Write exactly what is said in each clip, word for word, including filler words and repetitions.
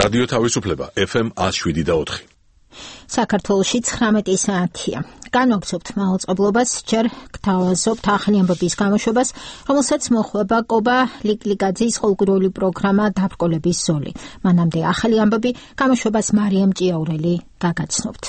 რადიო თავისუფლება ეფ ემ one oh seven point four. საქართველოში ცხრამეტი საათია. განვაგრძობთ მაუწყებლობას, ჯერ გთავაზობთ ახალი ამბების გამოშვებას, რომელსაც მოხვება კობა ლიკლიკაძის ყოველკვირეული პროგრამა დაბრკოლების ზოლი. მანამდე ახალი ამბები გამოშვებას მარიამ ჭიაურელი გაგაცნობთ.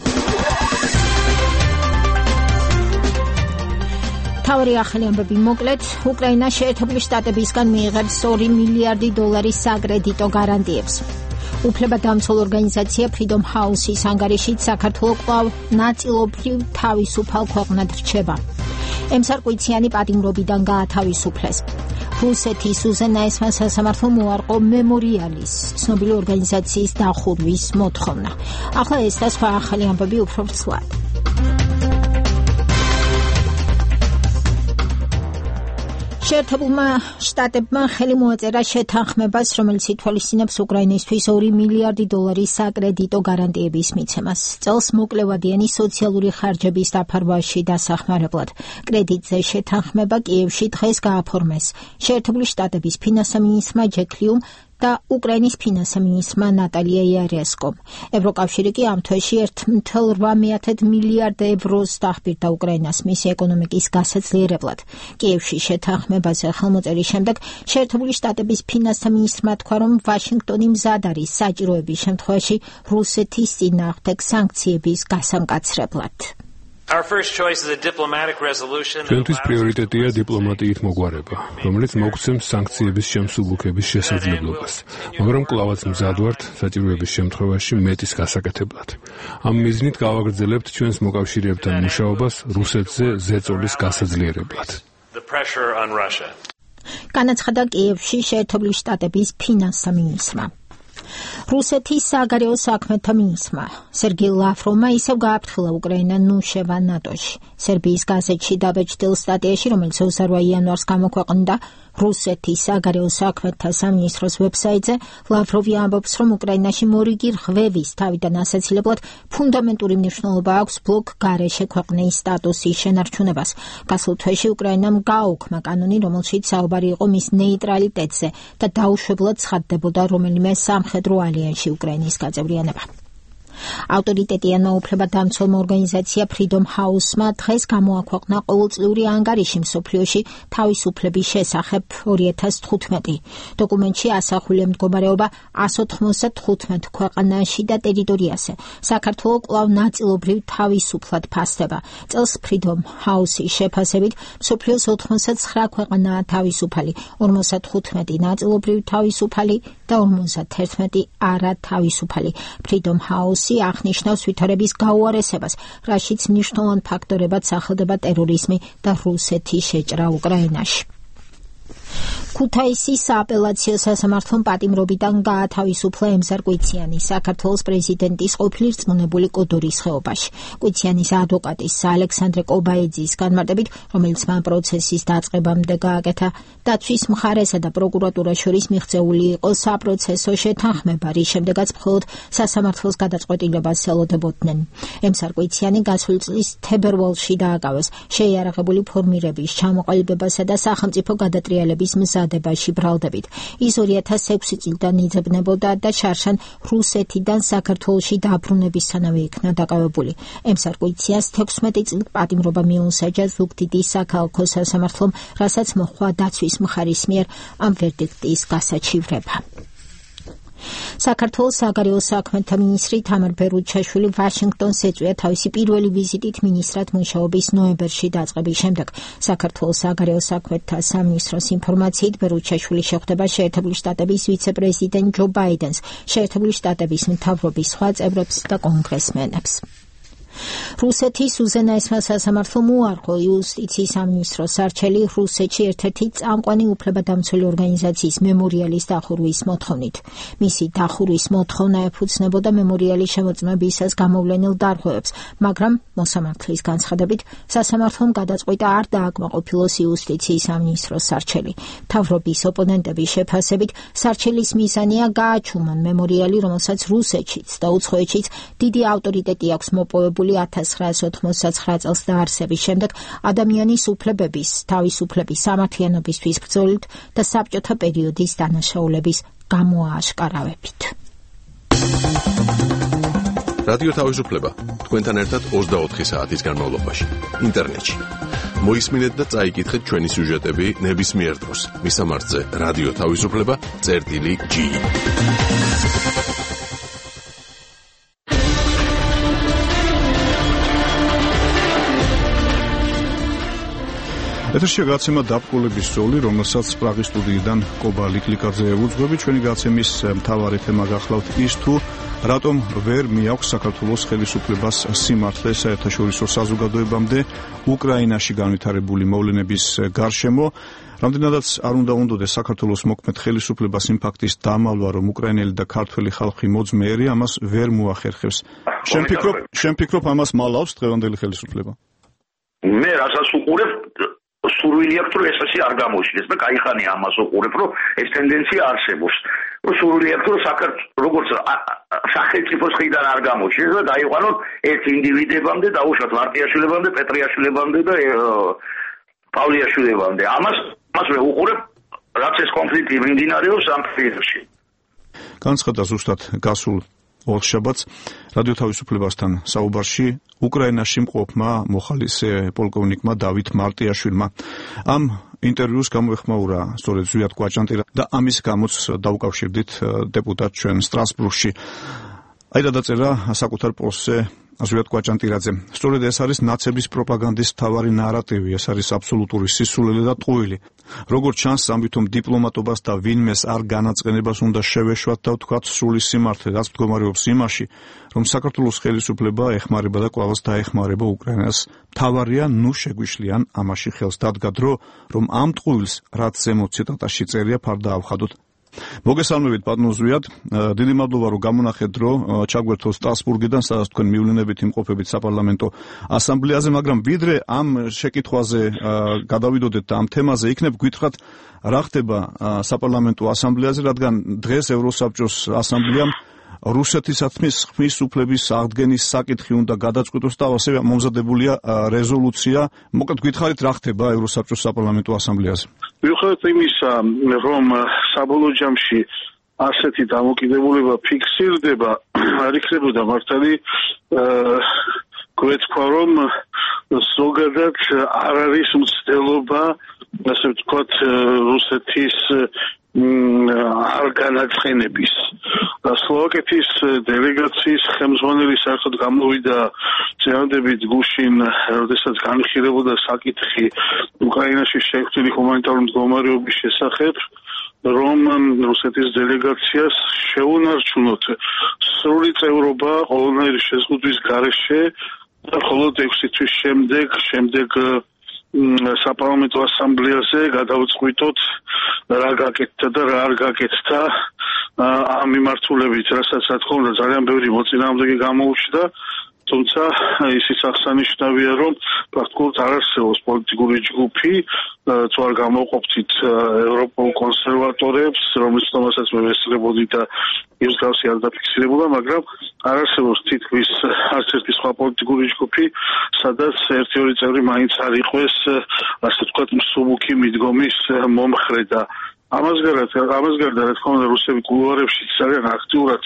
თავი ახალი ამბები მოკლედ, უკრაინა შეერთებული შტატებისგან მიიღებს ორი მილიარდი დოლარის საკრედიტო გარანტიებს. უფლებადამცველ ორგანიზაცია Freedom House-ის ანგარიშით საქართველოს კვლავ ნაწილობრივ თავისუფალ ქვეყნად რჩება. ემსარკვიციანი პატიმრობიდან გაათავისუფლეს. რუსეთის უზენაესმა სასამართლომ უარყო მემორიალის ცნობილი ორგანიზაციის დახურვის მოთხოვნა. ახლა ეს და სხვა ახალი ამბები უფრო ცვლად. შეერთებულმა შტატებმა ხელი მოაწერა შეთანხმებას, რომელიც ითვალისწინებს უკრაინისთვის ორი მილიარდი დოლარის საკრედიტო გარანტიების მიცემას. წელს მოკლევადიანი სოციალური ხარჯების დაფარვაში დასახმარებლად. კრედიტზე შეთანხმება კიევში დღეს გააფორმეს. შეერთებული შტატების ფინანსთა მინისტრმა ჯეკ ლიუმ და უკრაინის ფინანსთა მინისტრმა ნატალია იარესკომ. ევროკავშირი კი ამ თვეში ერთ целых восемь მილიარდ ევროს დახბირდა უკრაინას მისი ეკონომიკის გასაძლიერებლად. კიევში შეთანხმებაზე ხელმოწერის შემდეგ შეერთებული შტატების ფინანსთა მინისტრმა თქვა, რომ ვაშინგტონი მზად არის საჭიროების შემთხვევაში რუსეთის წინააღმდეგ სანქციების გასამკაცრებლად. Our first choice is a diplomatic resolution. ჩვენთვის პრიორიტეტია დიპლომატიით მოგვარება, რომელიც მოგცემს სანქციების შემსუბუქების შესაძლებლობას, მაგრამ კვლავაც მზად ვართ საჭიროების შემთხვევაში მეტის გასაკეთებლად. ამ მიზნით გავაგრძელებთ ჩვენს მოკავშირეებთან მუშაობას რუსეთზე ზეწოლის გასაძლიერებლად. The pressure on Russia. განაცხადა კიევში შეერთებული შტატების ფინანსთა მინისტრმა. რუსეთის საგარეო საქმეთა მინისტრმა სერგეი ლავროვმა ისევ გააფრთხილა უკრაინა ნუ შევა ნატოში. სერბიის გაზეთში დაბეჭდილ სტატიაში, რომელიც ოცდაოთხ იანვარს გამოქვეყნდა რუსეთის საგარეო საქმეთა სამინისტროს ვებსაიტზე, ლავროვი ამბობს, რომ უკრაინაში მორიგი რღვევის თავიდან ასაცილებლად ფუნდამენტური მნიშვნელობა აქვს ბლოკ გარეშე ქვეყნის სტატუსის შენარჩუნებას. გასულ თვეში უკრაინამ გააუქმა კანონი, რომელშიც საუბარი იყო მის ნეიტრალიტეტზე და დაუშვებლად ცხადდებოდა რომელიმე სამხედრო ალიანსში უკრაინის გაწევრიანება. ავტორიტეტიანმა უფლებადამცველმა ორგანიზაცია Freedom House-მა დღეს გამოაქვეყნა ყოველწლიური ანგარიში მსოფლიოში თავისუფლების შესახებ ორი ათას თხუთმეტი. დოკუმენტში ასახულია მდგომარეობა one ninety-five ქვეყანაში და ტერიტორიაზე. საქართველო კვლავ ნაწილობრივ თავისუფლად ფასდება. წელს Freedom House-ის შეფასებით მსოფლიოს ოცდათხმეტ ქვეყანაა თავისუფალი, ორმოცდათხუთმეტი ნაწილობრივ თავისუფალი და ორმოცდაერთმეტი არა თავისუფალი. Freedom House აღნიშნავს ვითარების გაუარესებას, რაშიც მნიშვნელოვან ფაქტორებად სახელდება ტერორიზმი და რუსეთის შეჭრა უკრაინაში. ქუთაისის სააპელაციო სასამართლომ პატიმრობიდან გაათავისუფლა ემზარ კვიციანი საქართველოს პრეზიდენტის ყოფილი რწმუნებული კოდორის ხეობაში. კვიციანის ადვოკატის ალექსანდრე კობაიძის განმარტებით, რომელიც მან პროცესის დაწყებამდე გააკეთა, დაცვის მხარესა და პროკურატურას შორის მიღწეული იყო საპროცესო შეთანხმება, რის შემდეგაც მხოლოდ სასამართლოს გადაწყვეტილებას ელოდებოდნენ. ემზარ კვიციანი გასული წლის თებერვალში დააკავეს შეიარაღებული ფორმირების ჩამოყალიბებასა და სახელმწიფო გადატრიალების მზადებაში ბრალდებით. ის ორი ათას ექვსი წლიდან იძებნებოდა და შარშან რუსეთიდან საქართველოში დაბრუნებისთანავე იქნა დაკავებული. ემზარ კვიციას თექვსმეტი წლით პატიმრობა მიუსაჯა ზუგდიდის საქალაქო სასამართლომ, რასაც მოჰყვა დაცვის მხარის მიერ ამ ვერდიქტის გასაჩივრება. საქართველოს საგარეო საქმეთა მინისტრი თამარ ბერუჩაშვილი ვაშინგტონს ეწვია თავისი პირველი ვიზიტით მინისტრად მუშაობის ნოემბერში დაწყების შემდეგ. საქართველოს საგარეო საქმეთა სამინისტროს ინფორმაციით ბერუჩაშვილი შეხვდება შეერთებული შტატების ვიცე-პრეზიდენტ ჯო ბაიდენს, შეერთებული შტატების მთავრობის სხვა წევრებს და კონგრესმენებს. რუსეთის უზენაესმა სასამართლომ უარყო იუსტიციის სამინისტროს არჩელი რუსეთში ერთ-ერთი წამყვანი უფლებადამცველი ორგანიზაციის მემორიალის დახურვის მოთხოვნით. მისი დახურვის მოთხოვნა ეფუძნებოდა მემორიალის შემოწმებისას გამოვლენილ დარღვევებს, მაგრამ მოსამართლის განცხადებით სასამართლომ გადაწყვიტა არ დააკმაყოფილოს იუსტიციის სამინისტროს არჩელი. მთავრობის ოპონენტების შეფასებით სარჩელის მიზანია გააჩუმონ მემორიალი, რომელსაც რუსეთშიც და უცხოეთშიც დიდი ავტორიტეტი აქვს მოპოვებული ათას ცხრაასი ოთხმოცდათსამი წელს დაარსების შემდეგ ადამიანის უფლებების, თავისუფლების, სამართლიანობისთვის ბრძოლით და საბჭოთა პერიოდის დანაშაულების გამოააშკარავებით. რადიო თავისუფლება თქვენთან ერთად ოცდაოთხი საათის განმავლობაში ინტერნეტში. მოისმინეთ და წაიკითხეთ ჩვენი სიუჟეტები ნებისმიერ დროს. მისამართზე რადიო თავისუფლება წერტილი ჯი. ეთერშია გაცემა დაბკოლების ზოლი, რომელსაც პრაღის სტუდიიდან კობა ლიკლიკაძე ევუძღვები. ჩვენი გაცემის მთავარი თემა გახლავთ ის თუ რატომ ვერ მიაქვს საქართველოს ხელისუფლებას სიმართლე საერთაშორისო საზოგადოებამდე უკრაინაში განვითარებული მოვლენების გარშემო. რამდენადაც არ უნდა უნდოდეს საქართველოს მოქმედ ხელისუფლებას იმ ფაქტის დამალვა, რომ უკრაინელი და ქართველი ხალხი მოძმეერი, ამას ვერ მოახერხებს. შენ ფიქრობ, შენ ფიქრობ ამას მალავს დღევანდელი ხელისუფლება? მე რასაც უყურებ სურვილი აქვს რომ ეს ასე არ გამოიშლეს და кайხანია ამას უყურებ რომ ეს ტენდენცია არსებობს. სურვილი აქვს რომ საქართველოს როგორც სახელმწიფოს ხიდან არ გამოიშლეს და დაიყვანონ ერთ ინდივიდებამდე, დაუშვათ მარტიაშვილებამდე, პეტრიაშვილებამდე და პავლიაშვილებამდე. ამას ამას მე უყურებ, რაც ეს კონფლიქტი მიმდინარეობს ამ პირში. განცხადა ზუსტად გასულ ორშაბათს რადიო თავისუფლებასთან საუბარში უკრაინაში მყოფმა მოხალისე პოლკოვნიკმა დავით მარტიაშვილმა. ამ ინტერვიუს გამოეხმაურა სწორედ ზვიად კვაჭანტირა და ამის გამოც დაუკავშირდით დეპუტატ ჩვენ სტრასბურგში. აი რა დაწერა საკუთარ პოსტზე ზვიად კვაჭანტირაძე. სწორედ ეს არის ნაცების პროპაგანდის მთავარი ნარატივი, ეს არის აბსოლუტური სისულელე და ტყუილი. როგორც ჩანს, ამიტომ დიპლომატობას და ვინმეს არ განაწყენებას უნდა შევეშვათ და ვთქვათ სრული სიმართლე, რაც მდგომარეობს იმაში, რომ საქართველოს ხელისუფლება ეხმარება და კვლავაც დაეხმარება უკრაინას. მთავარია ნუ შეგვიშლიან ამაში ხელს. დადგა დრო, რომ ამ ტყუილს, რაც ზემოთ ციტატაში წერია, ფარდა ავხადოთ. მოგესალმებით ბატონო ზვიად, დიდი მადლობა რომ გამონახეთ დრო ჩაგვერთო სტრასბურგიდან, სადაც თქვენ მივლინებით იმყოფებით საპარლამენტო ასამბლეაზე, მაგრამ ვიდრე ამ შეკითხვაზე გადავიდოდეთ და ამ თემაზე იქნებ გითხრათ რა ხდება საპარლამენტო ასამბლეაზე, რადგან დღეს ევროსაბჭოს ასამბლეამ რუსეთისათვის ხმის უფლების აღდგენის საკითხი უნდა გადაწყვიტოს და ასევე მომზადებულია რეზოლუცია. მოკლედ გითხარით რა ხდება ევროსაბჭოს საპარლამენტო ასამბლეაზე? მიუხედავად იმისა, რომ საბოლოო ჯამში ასეთი დამოკიდებულება ფიქსირდება, არ იქნებოდა მართალი გვეთქვა, რომ ზოგადად არ არის მცდელობა, ასე ვთქვათ, რუსეთის არ განაცხენების. სლოვაკეთის დელეგაციის ხელმძღვანელი საერთოდ გამოვიდა წინადადებით გუშინ, როდესაც განხილებოდა საკითხი უკრაინაში შექმნილი ჰუმანიტარული მდგომარეობის შესახებ, რომ რუსეთის დელეგაციას შეუნარჩუნოთ სრული წევრობა ყოველნაირი შეზღუდვის გარეშე და მხოლოდ ექვსი თვის შემდეგ შემდეგ საპარლამენტო ასამბლეაზე გადავწყვიტოთ რა გაკეთდა და რა არ გაკეთდა ამ მიმართულებით, რასაც რა თქმა უნდა ძალიან ბევრი მოწინააღმდეგე გამოუჩნდა, თუმცა ისიც აღსანიშნავია, რომ პრაქტიკულად არ არსებობს პოლიტიკური ჯგუფი, თუ არ გამოყოფთით ევროპულ კონსერვატორებს, რომლის თომასაც მე ვესწრებოდი და ის გავსი არ დაფიქსირებულა, მაგრამ არ არსებობს თითქმის არც ერთი სხვა პოლიტიკური ჯგუფი, სადაც ერთი-ორი წევრი მაინც არ იყოს, ასე ვთქვათ, მსუბუქი მიდგომის მომხრე და ამას გარდა, ამას გარდა, რა თქმა უნდა, რუსები კულუარებში ძალიან აქტიურად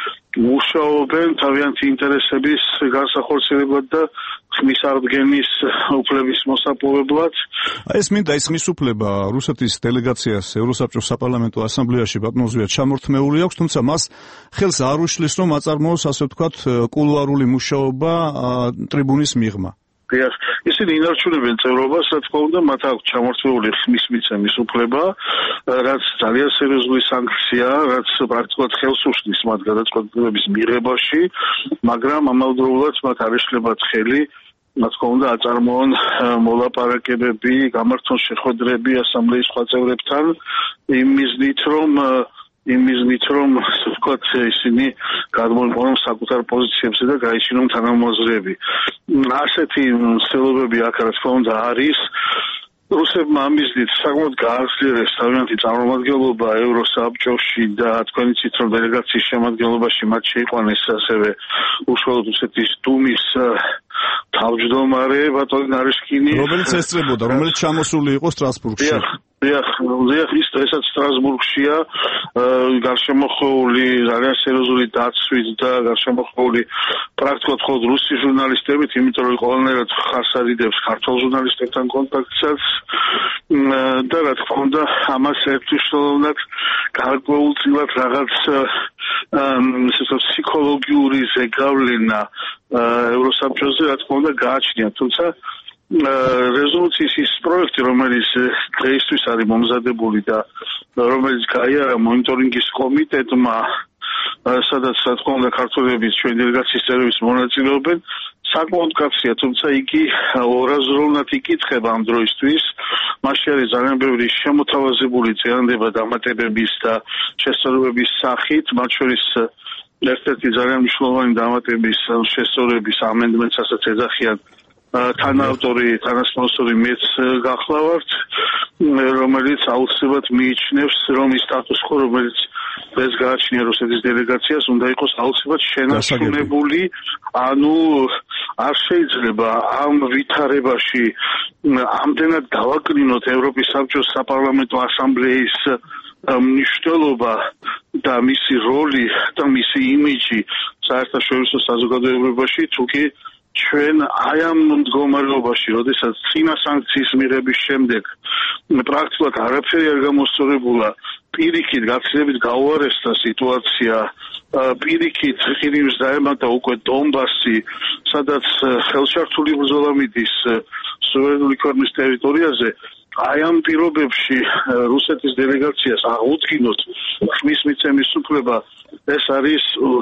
მუშაობენ თავიანთი ინტერესების განსახორციელებლად და ხმის აღდგენის უფლების მოსაპოვებლად. ეს მინდა ის ხმის უფლება რუსეთის დელეგაციას ევროსაბჭოს საპარლამენტო ასამბლეაში ბატონო ზვიად ჩამორთმეული აქვს, თუმცა მას ხელს არ უშლის, რომ აწარმოოს, ასე ვთქვათ, კულუარული მუშაობა ტრიბუნის მიღმა. ისინი ინარჩუნებენ წევრობას, რა თქმა უნდა, მათ აქვს ჩამორთმეული ხმის მიცემის უფლება, რაც ძალიან სერიოზული სანქცია, რაც პრაქტიკულად ხელს უშლის მათ გადაწყვეტილების მიღებაში, მაგრამ ამავდროულად მათ არ ეშლებათ ხელი, რა თქმა უნდა, აწარმოონ მოლაპარაკებები, გამართონ შეხვედრები ასამბლეის სხვა წევრებთან, იმ მიზნით, რომ იმ მიზნით, რომ ვთქვათ, ისინი გადმოიყვანონ საკუთარ პოზიციებზე და გაიჩინონ თანამოაზრეები. ასეთი ცდილობები აქ, რა თქმა უნდა, არის. რუსებმა ამ მიზნით საკმაოდ გააძლიერეს თავიანთი წარმომადგენლობა ევროსაბჭოში და თქვენ იცით, რომ დელეგაციის შემადგენლობაში მათ შეიყვანეს ასევე უშუალოდ რუსეთის დუმის თავმჯდომარე ბატონი ნარიშკინი, რომელიც ესწრებოდა, რომელიც ჩამოსული იყო სტრასბურგში. დიახ, დიახ, ის დღესაც სტრასბურგშია გარშემოხვეული ძალიან სერიოზული დაცვით და გარშემოხვეული პრაქტიკულად მხოლოდ რუსი ჟურნალისტებით, იმიტომ რომ ყველანაირად ხარს ადიდებს ქართულ ჟურნალისტებთან კონტაქტსაც და რა თქმა უნდა, ამას ერთმნიშვნელოვნად გარკვეულწილად რაღაც ისე ფსიქოლოგიური ზეგავლენა ევროსაბჭოზე რა თქმა უნდა გააჩნია, თუმცა რეზოლუციის ის პროექტი, რომელიც დღეისთვის არის მომზადებული და რომელიც გაიარა მონიტორინგის კომიტეტმა, სადაც რა თქმა უნდა ქართველების ჩვენი დელეგაციის წევრების მონაწილეობენ, საკმაოდ კაცია, თუმცა იგი ორაზროვნად იკითხება ამ დროისთვის. მასში არის ძალიან ბევრი შემოთავაზებული წინადადება დამატებების და შესწორებების სახით, მათ შორის ერთ-ერთი ძალიან მნიშვნელოვანი დამატების შესწორების ამენდმენტს, ასაც ეძახიან თანაავტორი, თანასპონსორი მეც გახლავართ, რომელიც აუცილებლად მიიჩნევს, რომ ის სტატუს კო, რომელიც დღეს გააჩნია რუსეთის დელეგაციას, უნდა იყოს აუცილებლად შენარჩუნებული, ანუ არ შეიძლება ამ ვითარებაში ამდენად დავაკრინოთ ევროპის საბჭოს საპარლამენტო ასამბლეის მნიშვნელობა და მისი როლი და მისი იმიჯი საერთაშორისო საზოგადოებაში, თუკი ჩვენ აი ამ მდგომარეობაში, როდესაც წინა საანქციის მიღების შემდეგ პრაქტიკულად არაფერი არ გამოსწორებულა, პირიქით გაცილებით გაუარესდა სიტუაცია, პირიქით ყირიმს დაემატა უკვე დონბასი, სადაც ხელშართული ბრძოლა მიდის სუვერენული ქვეყნის ტერიტორიაზე. აი ამ პირობებში რუსეთის დელეგაციას აღუდგინოთ ხმის მიცემის უფლება, ეს არის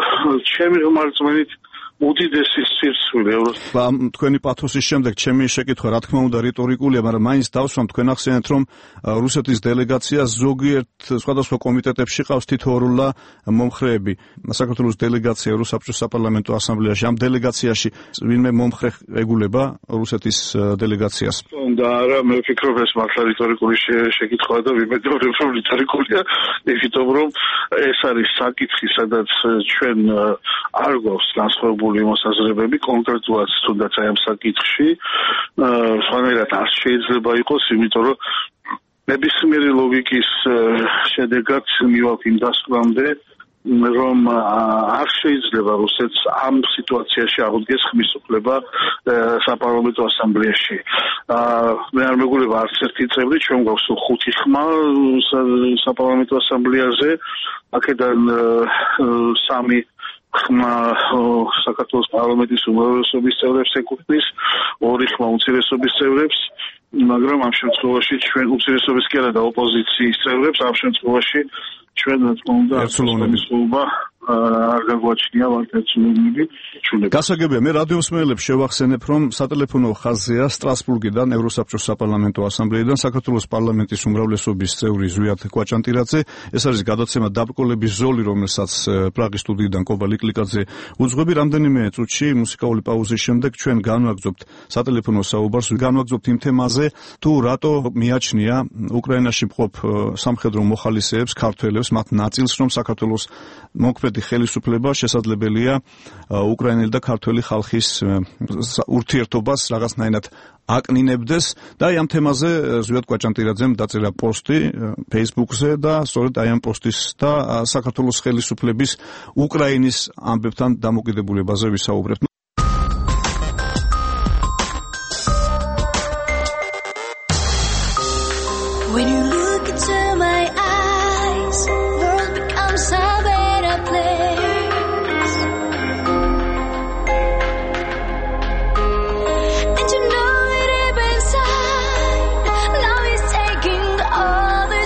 ჩემი ხმარწმენით უდიდესი სირცხვილი ევროპის. ამ თქვენი პათოსის შემდეგ ჩემი შეკითხვა რა თქმა უნდა რიტორიკულია, მაგრამ მაინც დავსვამ, თქვენ ახსენეთ, რომ რუსეთის დელეგაცია ზოგიერთ სხვადასხვა კომიტეტებში ყავს თითოეულა მომხრეები. საქართველოს დელეგაცია ევროსაბჭოს საპარლამენტო ასამბლეაში, ამ დელეგაციაში ვინმე მომხრე ეგულება რუსეთის დელეგაციას? და არა, მე ვფიქრობ, ეს მართლა რიტორიკული შეკითხვაა და ვიმედრებ, რომ რიტორიკულია, იმიტომ რომ ეს არის საკითხი, სადაც ჩვენ არ გვაქვს განსხვავებული მოსაზრებები, კონკრეტულად თუნდაც აი ამ საკითხში, სხვანაირად არ შეიძლება იყოს, იმიტომ რომ ნებისმიერი ლოგიკის შედეგად მივაქვს იმ დასკვნამდე, რომ არ შეიძლება რუსეთს ამ სიტუაციაში აღუდგეს ხმის უფლება საპარლამენტო ასამბლეაში. მე არ მეგულება არც ერთი წევრი, ჩვენ გვაქვს ხუთი ხმა საპარლამენტო ასამბლეაზე, აქედან სამი ხმა საქართველოს პარლამენტის უმრავლესობის წევრებს ეკუთვნის, ორი ხმა უმცირესობის წევრებს, მაგრამ ამ შემთხვევაში ჩვენ უმცირესობის კი არა და ოპოზიციის წევრებს, ამ შემთხვევაში ჩვენ რა თქმა უნდა ერთმანეთობა არ გაგვაჩნია ვარტეცუნები ჩვენები. გასაგებია, მე რადიოს მელებს შევახსენებ, რომ სატელეფონო ხაზია სტრასბურგიდან ევროსაბჭოს საპარლამენტო ასამბლეიდან საქართველოს პარლამენტის უმრავლესობის წევრი ზვიად კვაჭანტირაძე. ეს არის გადაცემა დაბრკოლების ზოლი, რომელსაც პრაღის სტუდიიდან კობა ლიკლიკაძე უძღვები. რამდენიმე წუთში მუსიკალური პაუზის შემდეგ ჩვენ განვაგრძობთ სატელეფონო საუბარს, განვაგრძობთ იმ თემაზე, თუ რატო მიაჩნია უკრაინაში მყოფ სამხედრო მოხალისეებს, ქართველებს, მათ ნაწილს, რომ საქართველოს მოქმედი ხელისუფლება შესაძლებელია უკრაინელი და ქართველი ხალხის ურთიერთობას რაღაცნაირად აკნინებდეს და აი ამ თემაზე ზვიად კვაჭანტირაძემ დაწერა პოსტი Facebook-ზე და სწორედ აი ამ პოსტის და საქართველოს ხელისუფლების უკრაინის ამბებთან დამოკიდებულებაზე ვისაუბრებთ. When you look into my eyes, world becomes a better place. And you know it deep inside, now it's taking all the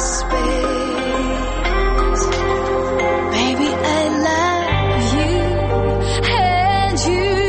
space. Baby, I love you, and you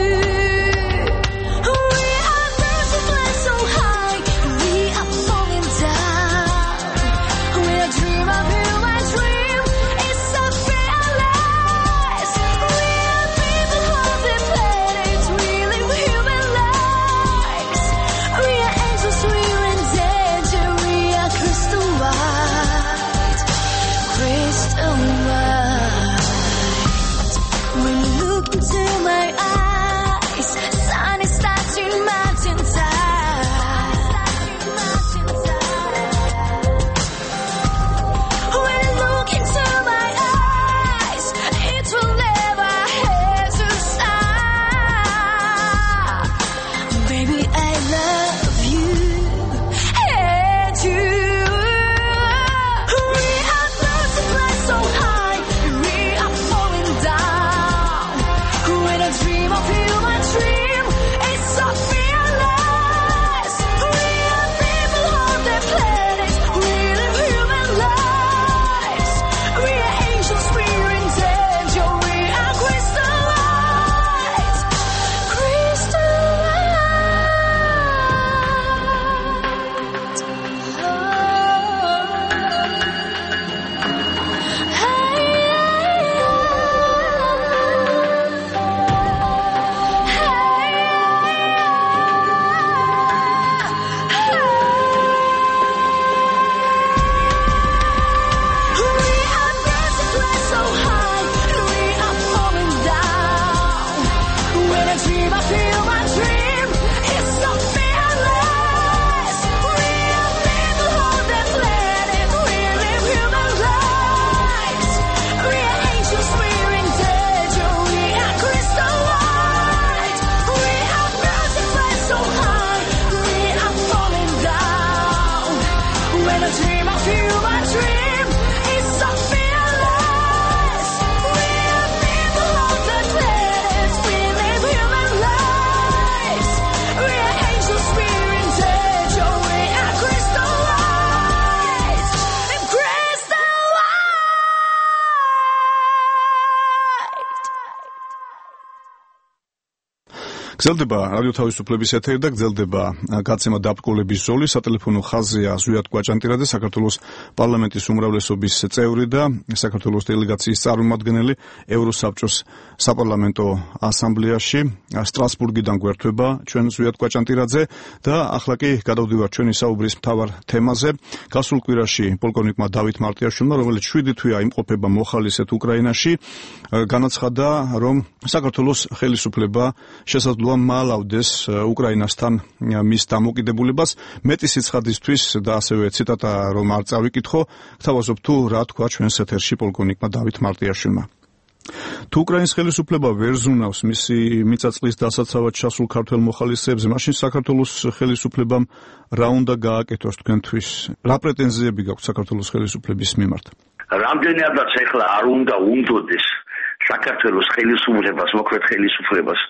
გრძელდება რადიო თავისუფლების ეთერი და გრძელდება გაცემა დაბრკოლების ზოლი. სატელეფონო ხაზია ზვიად კვაჭანტირაძე, საქართველოს პარლამენტის უმრავლესობის წევრი და საქართველოს დელეგაციის წარმომადგენელი ევროსაბჭოს საპარლამენტო ასამბლეაში. სტრასბურგიდან გვერდება ჩვენ ზვიად კვაჭანტირაძე და ახლა კი გადავდივართ ჩვენი საუბრის მთავარ თემაზე. გასულ კვირაში პოლკოვნიკმა დავით მარტიაშვილმა, რომელიც შვიდი თვეა იმყოფება მოხალისედ უკრაინაში, განაცხადა, რომ საქართველოს ხელისუფლება შესაძლოა მალავდეს უკრაინასთან მის დამოკიდებულებას. მეტი სიცხადისთვის და ასევე ციტატა რომ არ წავიკითხო, გთავაზობ თუ რა თქვა ჩვენს ეთერში პოლკოვნიკმა დავით მარტიაშვილმა. თუ უკრაინის ხელისუფლება ვერ ზუნავს მისი მიწაწლის დასაცავად ჩასულ ქართველ მოხალისეებზე, მაშინ საქართველოს ხელისუფლებამ რა უნდა გააკეთოს თქვენთვის? რა პრეტენზიები გაქვთ საქართველოს ხელისუფლების მიმართ? რამდენადაც ახლა არ უნდა უნდოდეს საქართველოს ხელისუფლებას, მოქმედ ხელისუფლებას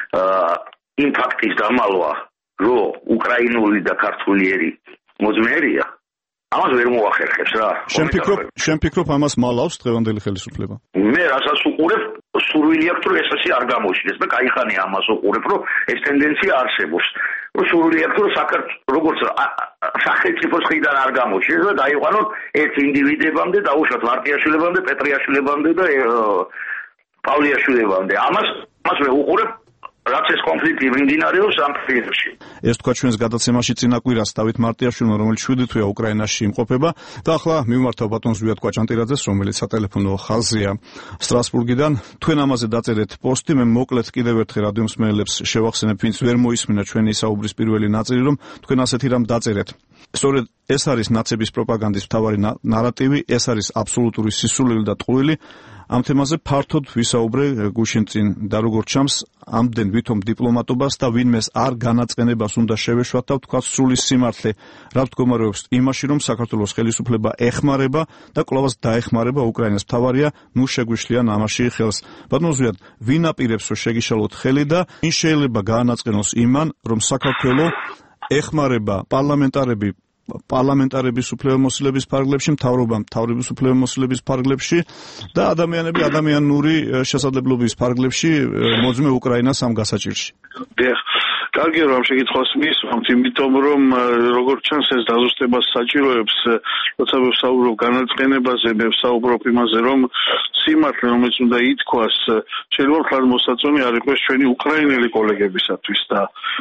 იმ ფაქტის დამალვა, რომ უკრაინული და ქართული ერი მოძმერია, ამას ვერ მოახერხებს რა. შენ ფიქრობ, შენ ფიქრობ ამას მალავს დღევანდელი ხელისუფლება? მე რასაც უყურებ, სურვილი აქვს რომ ეს ასე არ გამოიშლეს. მე კაი ხანია ამას უყურებ, რომ ეს ტენდენცია არსებობს. რომ სურვილი აქვს რომ საქართველოს როგორც სახელმწიფოს მხრიდან არ გამოიშლეს და დაიყვანონ ერთ ინდივიდებამდე, დაუშვათ მარტიაშვილებამდე, პეტრიაშვილებამდე და პავლიაშვილებამდე. ამას ამას მე უყურებ, რაც ეს კონფლიქტი მიმდინარეობს ამ პირში. ეს თქვა ჩვენს გადაცემაში წინა კვირას დავით მარტიაშვილმა, რომელიც შვიდი თვეა უკრაინაში იმყოფება და ახლა მივმართავ ბატონ ზვიად კვაჭანტირაძეს, რომელიც სატელეფონო ხაზია სტრასბურგიდან. თქვენ ამაზე დაწერეთ პოსტი, მე მოკლედ კიდევ ერთხელ რადიო მსმენელებს შევახსენებ, ვინც ვერ მოისმინა ჩვენი საუბრის პირველი ნაწილი, რომ თქვენ ასეთი რამ დაწერეთ. სწორედ ეს არის ნაცების პროპაგანდის მთავარი ნარატივი, ეს არის აბსოლუტური სისულელი და ტყუილი. ამ თემაზე ფართოდ ვისაუბრე გუშინ წინ და როგორც ჩანს, ამდენ ვითომ დიპლომატობას და ვინმეს არ განაწყენებას უნდა შევეშვათ და ვთქვათ სრული სიმართლე, რა მდგომარეობს იმაში, რომ საქართველოს ხელისუფლება ეხმარება და კვლავაც დაეხმარება უკრაინას. მთავარია, ნუ შეგვიშლიან ამაში ხელს. ბატონ ზვიად, ვინ აპირებს რომ შეგიშალოთ ხელი და ვინ შეიძლება გაანაწყენოს იმან, რომ საქართველო ეხმარება პარლამენტარები პარლამენტარების უფლებამოსილების ფარგლებში, მთავრობა მთავრობის უფლებამოსილების ფარგლებში და ადამიანები ადამიანური შესაძლებლობის ფარგლებში მოძმე უკრაინას ამ გასაჭირში. კარგი რომ შეკითხვას მისვამთ, იმიტომ რომ როგორც ჩანს ეს დაზუსტებას საჭიროებს, როცა ვსაუბრობ განაწყენებაზე, მე ვსაუბრობ იმაზე, რომ სიმართლე რომელიც უნდა ითქვას, შეიძლება ხარ მოსაწონი არ იყოს ჩვენი უკრაინელი კოლეგებისათვის და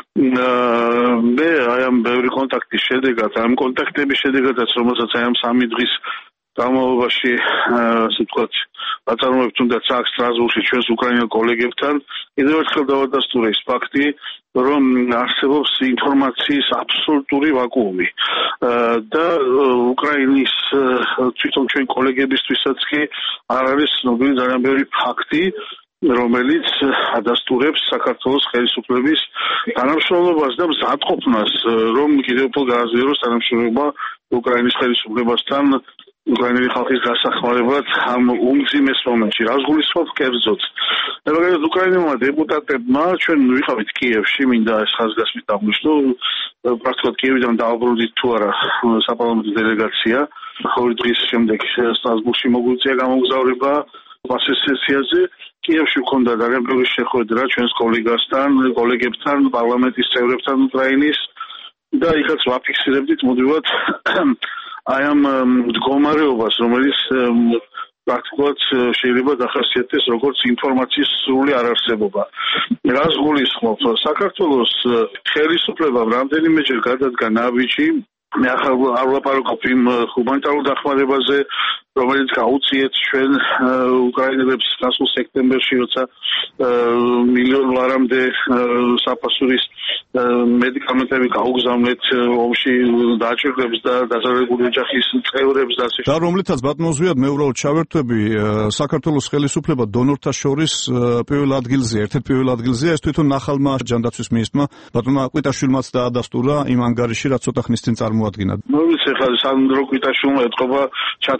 მე აი ამ ბევრი კონტაქტის შედეგად, ამ კონტაქტების შედეგადაც, რომელსაც აი ამ სამი დღის განმავლობაში, ასე ვთქვათ, აწარმოებთ თუნდაც აქ სტრასბურგში ჩვენს უკრაინელ კოლეგებთან, კიდევ ერთხელ დავადასტურე ის ფაქტი, რომ არსებობს ინფორმაციის აბსოლუტური ვაკუუმი და უკრაინის თვითონ ჩვენ კოლეგებისთვისაც კი არ არის ცნობილი ძალიან ბევრი ფაქტი, რომელიც ადასტურებს საქართველოს ხელისუფლების თანამშრომლობას და მზადყოფნას, რომ კიდევ უფრო გააზრიოს თანამშრომლობა უკრაინის ხელისუფლებასთან უკრაინელი ხალხის გასახმარებლად ამ უმძიმეს მომენტში. რას გულისხმობ კერძოდ? მაგალითად, უკრაინელმა დეპუტატებმა ჩვენ ვიყავით კიევში, მინდა ეს ხაზგასმით დაგვნიშნო, პრაქტიკულად კიევიდან დააბრუნდით თუ არა საპარლამენტო დელეგაცია. ორი დღის შემდეგ სტრასბურგში მოგვიწია გამოგზავრება პასეს სესიაზე. კიევში მქონდა ძალიან ბევრი შეხვედრა ჩვენს კოლეგასთან, კოლეგებთან, პარლამენტის წევრებთან უკრაინის და იქაც ვაფიქსირებდით მუდმივად აი ამ მდგომარეობას, რომელიც პრაქტიკულად შეიძლება დახასიათდეს როგორც ინფორმაციის სრული არარსებობა. რას გულისხმობ? საქართველოს ხელისუფლებამ რამდენიმეჯერ გადადგა ნაბიჯი, მე ახლა არ ვლაპარაკობ იმ ჰუმანიტარულ დახმარებაზე, რომელიც გაუწიეთ ჩვენ უკრაინელებს გასულ სექტემბერში, როცა მილიონ ლარამდე საფასურის მედიკამენტები გაუგზავნეთ ომში დაჭირდებს და დაზარალებული ოჯახის წევრებს და ასე. და რომლითაც ბატონ ზვიად მე უბრალოდ ჩავერთვები, საქართველოს ხელისუფლება დონორთა შორის პირველ ადგილზეა, ერთ-ერთ პირველ ადგილზეა, ეს თვითონ ნახალმა ჯანდაცვის მინისტრმა ბატონმა კვიტაშვილმაც დაადასტურა იმ ანგარიში, რაც ცოტა ხნის წინ წარმოადგინა. ნუ ვიცი ხა სანდრო კვიტაშვილმა ეთყობა ჩათვალა რომ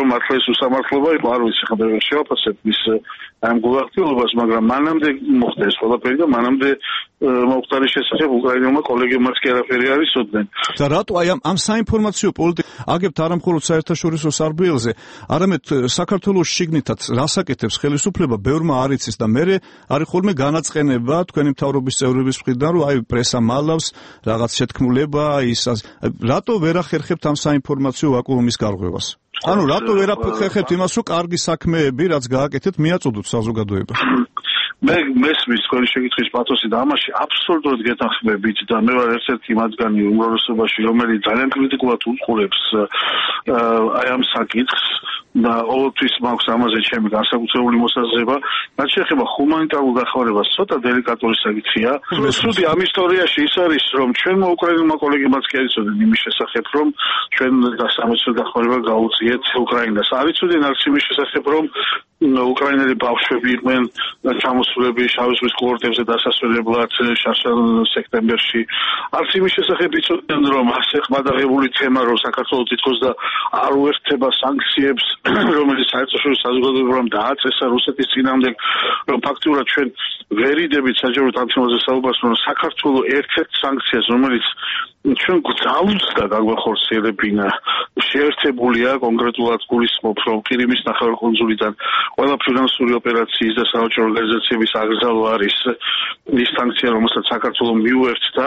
მართლა ეს უსამართლობა იყო, არ ვიცი ხა ვერ შევაფასებ მის ამ გულახდილობას, მაგრამ მანამდე მოხდა ეს ყველაფერი და მანამდე მომხდარის შესახებ უკრაინელმა კოლეგებმაც კი არაფერი არ იცოდნენ. და რატო აი ამ ამ საინფორმაციო პოლიტიკას აგებთ არა მხოლოდ საერთაშორისო სარბიელზე, არამედ საქართველოს შიგნითაც რასაკეთებს ხელისუფლება, ბევრმა არ იცის და მე არის ხოლმე განაწყენება თქვენი მთავრობის წევრების მხრიდან, რომ აი პრესა მალავს, რაღაც შეთქმულება, ის რატო ვერ ახერხებთ ამ საინფორმაციო ვაკუუმის გარღვევას? ანუ რატო ვერ ახერხებთ იმას, რომ კარგი საქმეები, რაც გააკეთეთ, მიაწოდოთ საზოგადოება? მე მესმის თქვენი შეკითხვის პათოსი და ამაში აბსოლუტურად გეთანხმებით და მე ვარ ერთ-ერთი მათგანი უმრავლესობაში, რომელიც ძალიან კრიტიკულად უყურებს აი ამ საკითხს და ყოველთვის მაქვს ამაზე ჩემი განსაკუთრებული მოსაზრება. რაც შეეხება ჰუმანიტარულ დახმარებას, ცოტა დელიკატური საკითხია. სუდი ამ ისტორიაში ის არის, რომ ჩვენმა უკრაინულმა კოლეგებმაც კი არ იცოდნენ იმის შესახებ, რომ ჩვენ სამეცნიერო დახმარება გაუწიეთ უკრაინას. არ იცოდნენ არც იმის შესახებ, რომ უკრაინელი ბავშვები იყვნენ ჩამოსულები შავი ზღვის კურორტებზე დასასვენებლად შარშან სექტემბერში. არც იმის შესახებ იცოდნენ, რომ ასე ყმადაღებული თემა, რომ საქართველოს თითქოს და არ უერთდება სანქციებს, რომელიც საერთაშორისო საზოგადოებამ დააწესა რუსეთის წინააღმდეგ, რომ ფაქტურად ჩვენ ვერიდებით საჯარო თანხმობაზე საუბარს, რომ საქართველოს ერთ-ერთ სანქციას, რომელიც ჩვენ გძალს და გაგვახორციელებინა, შეერთებულია კონკრეტულად გულისხმობ, რომ ყირიმის ნახევარკუნძულიდან ყველა ფინანსური ოპერაციის და საავადმყოფო ორგანიზაციების აკრძალვა არის ის სანქცია, რომელსაც საქართველოს მიუერთდა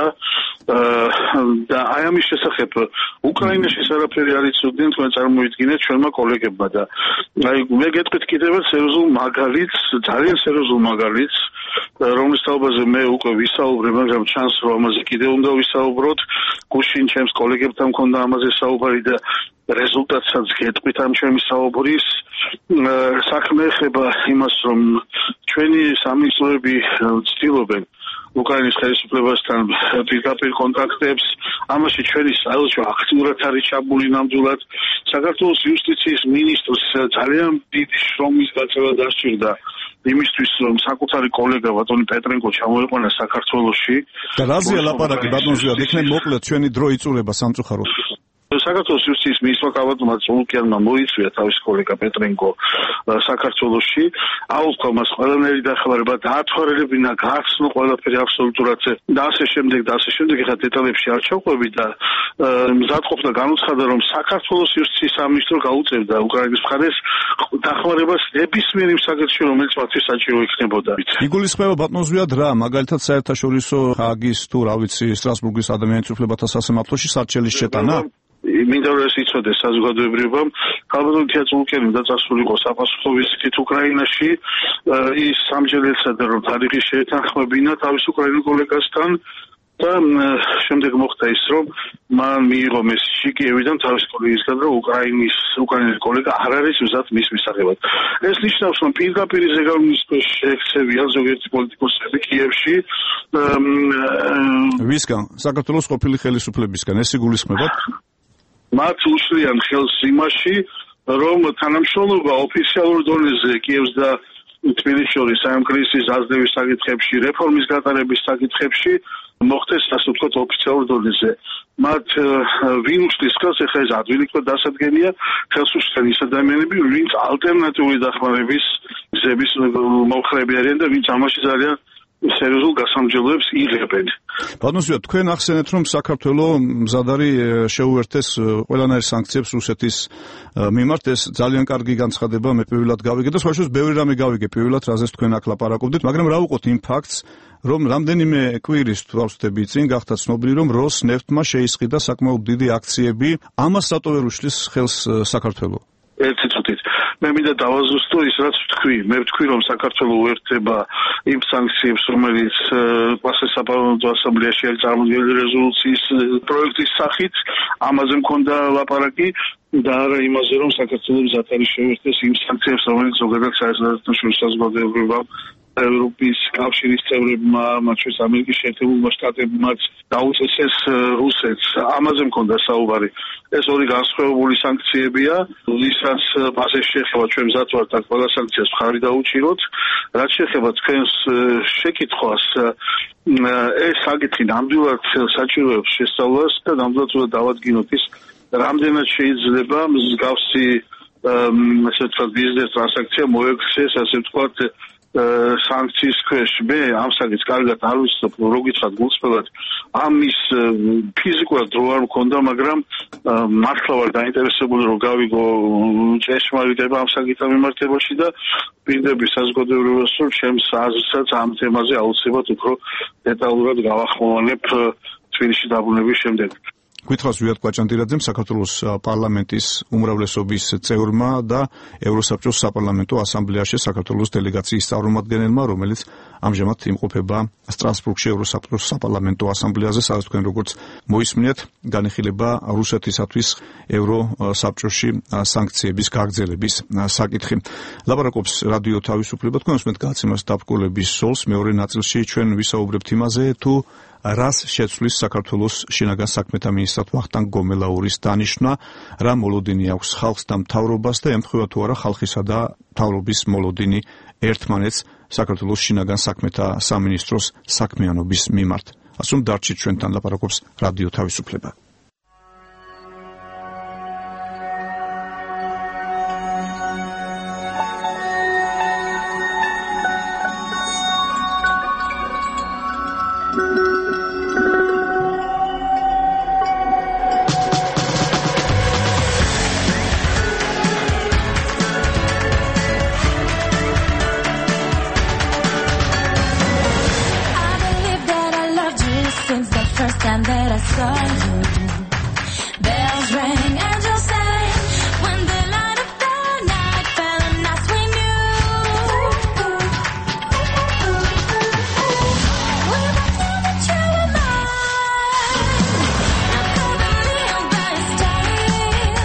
და აი ამის შესახებ უკრაინაში არაფერი არ იცოდნენ, თქვენ წარმოიდგინეთ ჩვენმა კოლეგებმა და აი მე გეტყვით კიდევ სერიოზულ მაგალითს, ძალიან სერიოზულ მაგალითს, რომლის თაობაზე მე უკვე ვისაუბრე, მაგრამ ჩანს, რომ ამაზე კიდევ უნდა ვისაუბროთ. გუშინ ჩემს კოლეგებთან მქონდა ამაზე საუბარი და რეზულტატსაც გეტყვით ამ ჩემი საუბრის. საქმე ეხება იმას, რომ ჩვენი სამინისტროები ცდილობენ უკრაინის ხელისუფლებასთან პირდაპირ კონტაქტებს, ამაში ჩვენი საელჩო აქტიურად არის ჩაბმული ნამდვილად. საქართველოს იუსტიციის მინისტრს ძალიან დიდი შრომის გაწევა დასჭირდა იმისთვის, რომ საკუთარი კოლეგა ბატონი პეტრენკო ჩამოეყვანა საქართველოში. და რაზეა ლაპარაკი ბატონ ზვიად, იქნებ მოკლედ ჩვენი დრო იწურება სამწუხაროდ. საქართველოს იუსტიციის მინისტრმა კაბატონმა წულკიანმა მოიწვია თავის კოლეგა პეტრენკო საქართველოში, აუწყო მას ყველანაირი დახმარება, დაათვალიერებინა, გააცნო ყველაფერი აბსოლუტურად და ასე შემდეგ და ასე შემდეგ. ეხლა დეტალებში არ ჩავყვები და მზადყოფნა განუცხადა, რომ საქართველოს იუსტიციის სამინისტრო გაუწევდა უკრაინის მხარეს დახმარებას ნებისმიერ იმ საკითხში, რომელიც მათთვის საჭირო იქნებოდა. იგულისხმება ბატონ ზვიად რა, მაგალითად საერთაშორისო ჰაგის თუ რა ვიცი სტრასბურგის ადამიანის უფლებათა სასამართლოში სარჩელის შეტანა? მინდა რომ ეს იცოდეს საზოგადოებრივამ, კაბატონი თეატრული უნდა წასულიყო საპასუხო ვიზიტით უკრაინაში, ის სამჯერ ეცადა, რომ თარიღი შეეთანხმებინა თავის უკრაინულ კოლეგასთან და შემდეგ მოხდა ის, რომ მან მიიღო მესიჯი კიევიდან თავის კოლეგისგან, რომ უკრაინის უკრაინელი კოლეგა არ არის მზად მის მისაღებად. ეს ნიშნავს, რომ პირდაპირ ზეგავლენის ქვეშ ექცევიან ზოგიერთი პოლიტიკოსები კიევში. ვისგან? საქართველოს ყოფილი ხელისუფლებისგან, ეს იგულისხმებათ? მათ უშლიან ხელს იმაში, რომ თანამშრომლობა ოფიციალურ დონეზე კიევს და თბილისის შორის ამ კრიზისის ազდევის საკითხებში, რეფორმის გატარების საკითხებში მოხდეს, ასე ვთქვათ, ოფიციალურ დონეზე. მათ ვინ უშლის ხელს, ეხლა ეს ადვილიკვად დასადგენია, ხელს უშლიან ის ადამიანები, ვინც ალტერნატიული დახმარების გზების მომხრეები არიან და ვინც ამაში ძალიან სერიოზულ გასამჯელოებს იღებენ. ბატონ ზვიად, თქვენ ახსენეთ, რომ საქართველოს მზად არის შეუერთდეს ყველანაირ სანქციებს რუსეთის მიმართ, ეს ძალიან კარგი განცხადება, მე პირველად გავიგე და სხვაშორის ბევრი რამე გავიგე პირველად, რაზეც თქვენ აქ ლაპარაკობდით, მაგრამ რა ვუყოთ იმ ფაქტს, რომ რამდენიმე კვირის თვალსწრაფი წინ გახდა ცნობილი, რომ როსნეფტმა შეისყიდა საკმაოდ დიდი აქციები, ამას რატო ვერ უშლის ხელს საქართველოს? ერთი წუთით. მე მინდა დავაზუსტო ის, რაც ვთქვი. მე ვთქვი, რომ საქართველოს უერთდება იმ სანქციებს, რომელიც პასეს საპარლამენტო ასამბლეაში არის წარმოდგენილი რეზოლუციის პროექტის სახით, ამაზე მქონდა ლაპარაკი და არა იმაზე, რომ საქართველოს მზად არის შეუერთდეს იმ სანქციებს, რომელიც ზოგადად საერთაშორისო საზოგადოებამ ევროპის კავშირის წევრებმა, მათ შორის ამერიკის შეერთებულმა შტატებმაც დაუწესეს რუსეთს. ამაზე მქონდა საუბარი. ეს ორი განსხვავებული სანქციებია, ვისაც პასეს შეეხება ჩვენ მზად ვართ აქ ყველა სანქციას მხარი დაუჭიროთ. რაც შეეხება თქვენს შეკითხვას, ეს საკითხი ნამდვილად საჭიროებს შესწავლას და ნამდვილად უნდა დავადგინოთ ის, რამდენად შეიძლება მსგავსი ასე ვთქვათ ბიზნეს ტრანზაქცია მოექცეს ასე ვთქვათ სანქციის ქვეშ. მე ამ საკითხს კარგად არ ვიცნობ, რო გითხრათ გულწრფელად ამის ფიზიკურად დრო არ მქონდა, მაგრამ მართლა ვარ დაინტერესებული რომ გავიგო ჭეშმარიტება ამ საკითხთან მიმართებაში და პირდები საზოგადოებას რომ ჩემს აზრსაც ამ თემაზე აუცილებლად უფრო დეტალურად გავახმოვანებ თბილისში დაბრუნების შემდეგ. გითხრას ვიად კვაჭანტირაძემ საქართველოს პარლამენტის უმრავლესობის წევრმა და ევროსაბჭოს საპარლამენტო ასამბლეაში საქართველოს დელეგაციის წარმომადგენელმა, რომელიც ამჟამად იმყოფება სტრასბურგში ევროსაბჭოს საპარლამენტო ასამბლეაზე, სადაც თქვენ როგორც მოისმინეთ, განიხილება რუსეთისათვის ევროსაბჭოში სანქციების გაგრძელების საკითხი. ლაპარაკობს რადიო თავისუფლება, თქვენ უსმენთ გადაცემას დაბრკოლების სოლს. მეორე ნაწილში ჩვენ ვისაუბრებთ იმაზე, თუ რას შეცვლის საქართველოს შინაგან საქმეთა მინისტრად ვახტანგ გომელაურის დანიშვნა, რა მოლოდინი აქვს ხალხს და მთავრობას და ემთხვევა თუ არა ხალხისა და მთავრობის მოლოდინი ერთმანეთს საქართველოს შინაგან საქმეთა სამინისტროს საქმიანობის მიმართ. ასում დარჩით ჩვენთან, ლაპარაკობს რადიო თავისუფლება. Time that I saw you, bells rang, angels sang, when the light of the night fell and as we knew, we both knew that you were mine. Now cover me on by time,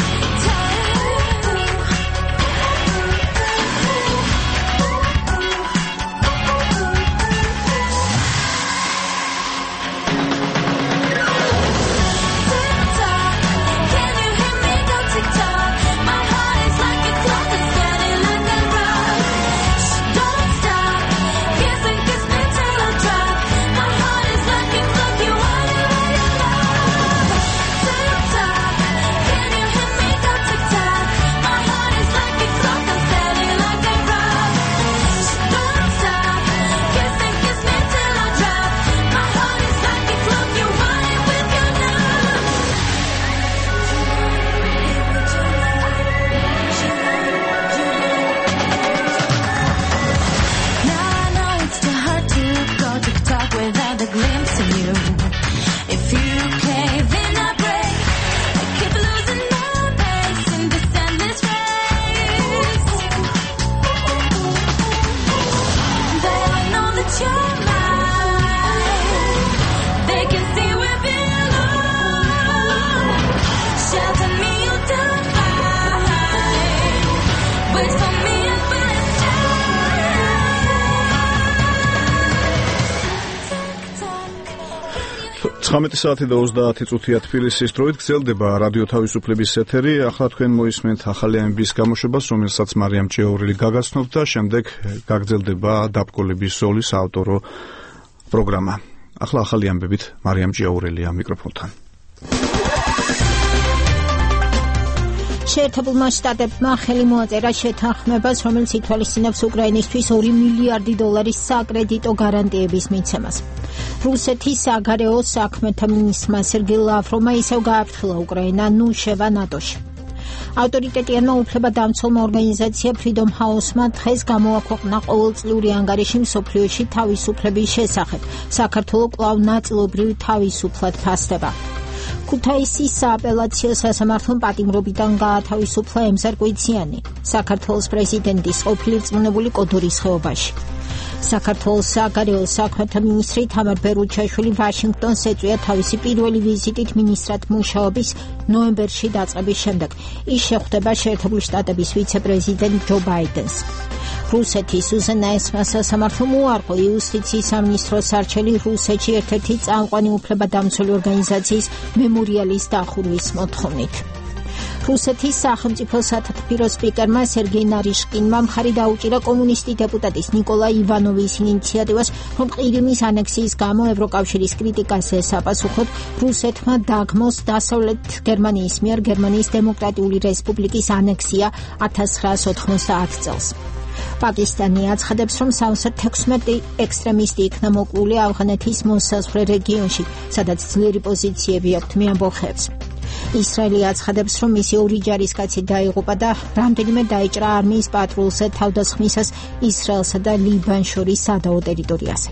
ცხრამეტი საათი და ოცდაათი წუთია თბილისის დროით გრძელდება რადიო თავისუფლების ეთერი. ახლა თქვენ მოისმენთ ახალი ამბის გამოშვებას, რომელსაც მარიამ ჭიაურელი გაგაცნობთ და შემდეგ გაგრძელდება დაბრკოლების ზოლის ავტორო პროგრამა. ახლა ახალი ამბებით მარიამ ჭიაურელია მიკროფონთან. შეერთებულმა შტატებმა ხელი მოაწერა შეთანხმებას, რომელიც ითვალისწინებს უკრაინისთვის ორი მილიარდი დოლარის საკრედიტო გარანტიების მიცემას. რუსეთის საგარეო საქმეთა მინისტრმა სერგეი ლავროვმა ისევ გააფრთხილა უკრაინა ნუ შევა ნატოში. ავტორიტეტიანმა უფლებადამცველმა ორგანიზაცია Freedom House-მა დღეს გამოაქვეყნა ყოველწლიური ანგარიში მსოფლიოში თავისუფლების შესახებ. საქართველო კვლავ ნაწილობრივ თავისუფლად ფასდება. ქუთაისის სააპელაციო სასამართლომ პატიმრობიდან გაათავისუფლა ემზარ კვიციანი, საქართველოს პრეზიდენტის ყოფილი წმუნებული კოდორის ხეობაში. საქართველოს საგარეო საქმეთა მინისტრი თამარ ბერუჩაშვილი ვაშინგტონს ეწვია თავისი პირველი ვიზიტით მინისტრად მუშაობის ნოემბერში დაწყების შემდეგ. ის შეხვდება შეერთებული შტატების ვიცე-პრეზიდენტ ჯო ბაიდენს. რუსეთის უზენაესმა სასამართლომ უარყო იუსტიციის სამინისტროს არჩევი რუსეთში ერთ-ერთი წამყვანი უფლებადამცველი ორგანიზაციის მემორიალის დახურვის მოთხოვნით. რუსეთის სახელმწიფო სათათბირო სპიკერმა სერგეი ნარიშკინმა მხარი დაუჭირა კომუნისტი დეპუტატის ნიკოლაი ივანოვის ინიციატივას, რომ ყირიმის ანექსიის გამო ევროკავშირის კრიტიკაზე საპასუხოდ რუსეთმა დაგმოს დასავლეთ გერმანიის მიერ გერმანიის დემოკრატიული რესპუბლიკის ანექსია ათას ცხრაას ოთხმოცდაათ წელს. პაკისტანი აცხადებს, რომ სამოცდათექვსმეტი ექსტრემისტი იქნა მოკლული ავღანეთის მოსაზღვრე რეგიონში, სადაც ძლიერი პოზიციები აქვთ მეამბოხებს. ისრაელი აცხადებს, რომ მისი ორი ჯარისკაცი დაიღუპა და რამდენიმე დაიჭრა არმიის პატრულზე თავდასხმისას ისრაელსა და ლიბანს შორის სადავო ტერიტორიაზე.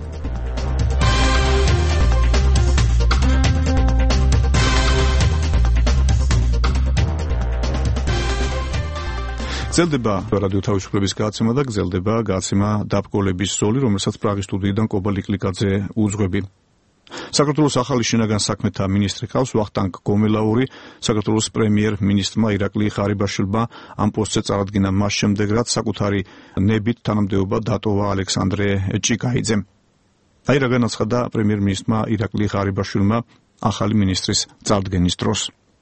გრძელდება რადიო თავისუფლების გაცემა და გრძელდება გაცემა დაბგოლების ზოლი, რომელსაც პრაღის სტუდიიდან კობა ლიკლიკაძე უძღვები. საქართველოს ახალი შინაგან საქმეთა მინისტრი ხავს ვახტანგ გომელაური. საქართველოს პრემიერ-მინისტრმა ირაკლი ღარიბაშვილმა ამ პოსტზე წარადგინა მას შემდეგ, რაც საკუთარი ნებით თანამდებობა დატოვა ალექსანდრე ჭიკაიძემ. აი რა განაცხადა პრემიერ-მინისტრმა ირაკლი ღარიბაშვილმა ახალი მინისტრის წარდგენის დროს.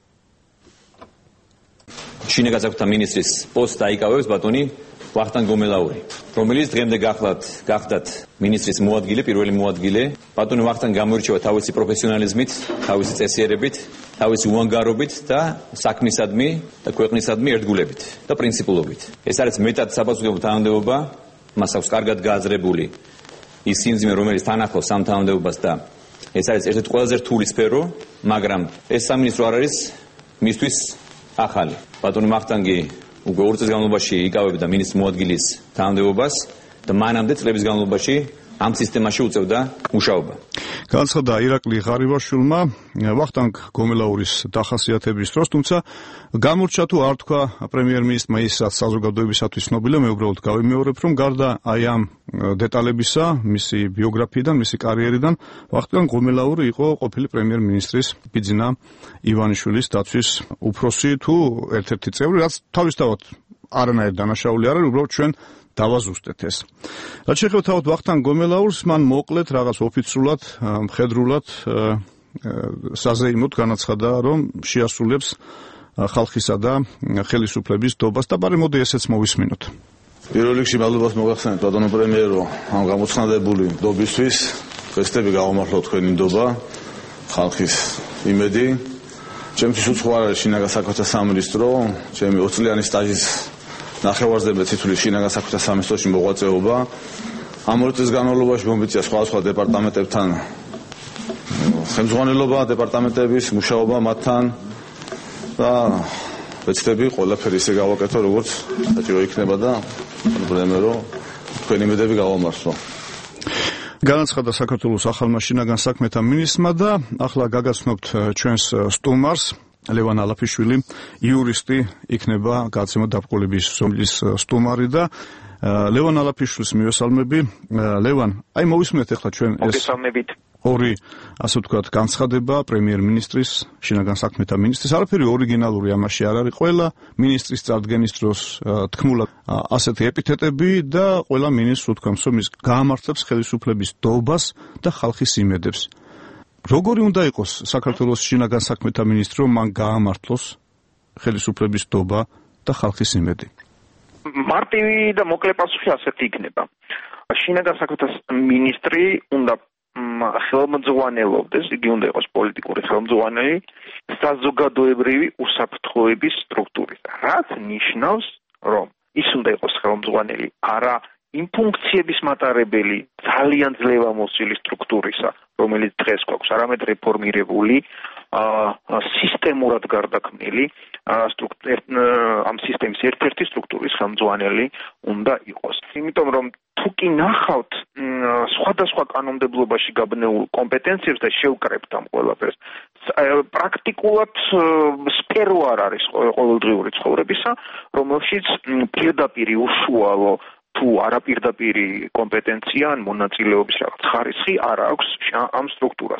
შინაგან საქმეთა მინისტრის პოსტს დაიკავებს ბატონი ვახტანგ გომელაური, რომელიც დღემდე გახლავთ გახდათ მინისტრის მოადგილე, პირველი მოადგილე. ბატონი ვახტანგ გამოირჩევა თავისი პროფესიონალიზმით, თავისი წესიერებით, თავისი უანგარობით და საქმისადმი და ქვეყნისადმი ერთგულებით და პრინციპულობით. ეს არის მეტად საპასუხებლო თანამდებობა, მას აქვს კარგად გააზრებული ის სიმძიმე, რომელიც თან ახლავს ამ თანამდებობას და ეს არის ერთ-ერთი ყველაზე რთული სფერო, მაგრამ ეს სამინისტრო არ არის მისთვის ახალი. ბატონი ვახტანგი უკვე ორი წლის განმავლობაში იკავებდა მინისტრის მოადგილის თანამდებობას და მანამდე წლების განმავლობაში ამ სისტემაში უწევდა მუშაობა. განაცხადა ირაკლი ღარიბაშვილმა ვახტანგ გომელაურის დახასიათების დროს, თუმცა გამორჩა თუ არ თქვა პრემიერ-მინისტრმა ის, რაც საზოგადოებისათვის ცნობილია, მე უბრალოდ გავიმეორებ, რომ გარდა აი ამ დეტალებისა, მისი ბიოგრაფიიდან, მისი კარიერიდან, ვახტანგ გომელაური იყო ყოფილი პრემიერ-მინისტრის ბიძინა ივანიშვილის დაცვის უფროსი თუ ერთ-ერთი წევრი, რაც თავისთავად არანაირი დანაშაული არ არის, უბრალოდ ჩვენ დავაზუსტეთ ეს. რაც შეეხება თავად ვახტანგ გომელაურს, მან მოკლედ რაღაც ოფიციურად, მხედრულად საზეიმოდ განაცხადა, რომ შეასრულებს ხალხისა და ხელისუფლების დობას და ბარი მოდი ესეც მოვისმინოთ. პირველ რიგში მადლობას მოგახსენებთ ბატონო პრემიერო ამ გამოცხადებული დობისთვის. ფესტები გავამართლოთ თქვენი ნდობა, ხალხის იმედი. ჩემთვის უცხო არ არის შინაგან საქმეთა სამინისტრო, ჩემი ოც წლიანი სტაჟის ნახევარზე მეცითული შინაგან საქმეთა სამინისტროში მოღვაწეობა. ამ ორი წლის განმავლობაში მომიწია სხვადასხვა დეპარტამენტებთან ხელმძღვანელობა, დეპარტამენტების მუშაობა მათთან და ვეცდები ყველაფერი ისე გავაკეთო, როგორც საჭირო იქნება და პრემიერო თქვენი იმედები გავამართლო. განაცხადა საქართველოს ახალმა შინაგან საქმეთა მინისტრმა და ახლა გაგაცნობთ ჩვენს სტუმარს. ლევან ალაფიშვილი, იურისტი, იქნება გაცემა დაბგოლების ზოლის სტუმარი და ლევან ალაფიშვილს მივესალმები. ლევან, აი მოვისმენთ ახლა ჩვენ ეს ორი, ასე ვთქვათ, განცხადება პრემიერ-მინისტრის, შინაგან საქმეთა მინისტრის. არაფერი ორიგინალური ამაში არ არის. ყველა მინისტრის წარდგენის დროს თქმულა ასეთი ეპითეტები და ყველა მინისტრს უთქვამს, რომ ის გაამართლებს ხელისუფლების დობას და ხალხის იმედებს. როგორი უნდა იყოს საქართველოს შინაგან საქმეთა მინისტრი, რომ მან გაამართლოს ხელისუფლების დობა და ხალხის იმედი? მარტივი და მოკლე პასუხი ასეთი იქნება. შინაგან საქმეთა მინისტრი უნდა ხელმძღვანელობდეს, იგი უნდა იყოს პოლიტიკური ხელმძღვანელი საზოგადოებრივი უსაფრთხოების სტრუქტურის. რაც ნიშნავს, რომ ის უნდა იყოს ხელმძღვანელი არა იმ ფუნქციების მატარებელი ძალიან ძლევამოსილი სტრუქტურისა, რომელიც დღეს გვაქვს, არამედ რეფორმირებული, სისტემურად გარდაქმნილი ამ სისტემის ერთ-ერთი სტრუქტურის ხელმძღვანელი უნდა იყოს. იმიტომ რომ თუ კი ნახავთ სხვადასხვა კანონმდებლობაში გაბნეულ კომპეტენციებს და შევკრებთ ამ ყველაფერს, პრაქტიკულად სფერო არ არის ყოველდღიური ცხოვრებისა, რომელშიც პირდაპირი უშუალო თუ არაპირდაპირი კომპეტენცია ან მონაწილეობის რაღაც ხარისხი არ აქვს ამ სტრუქტურას.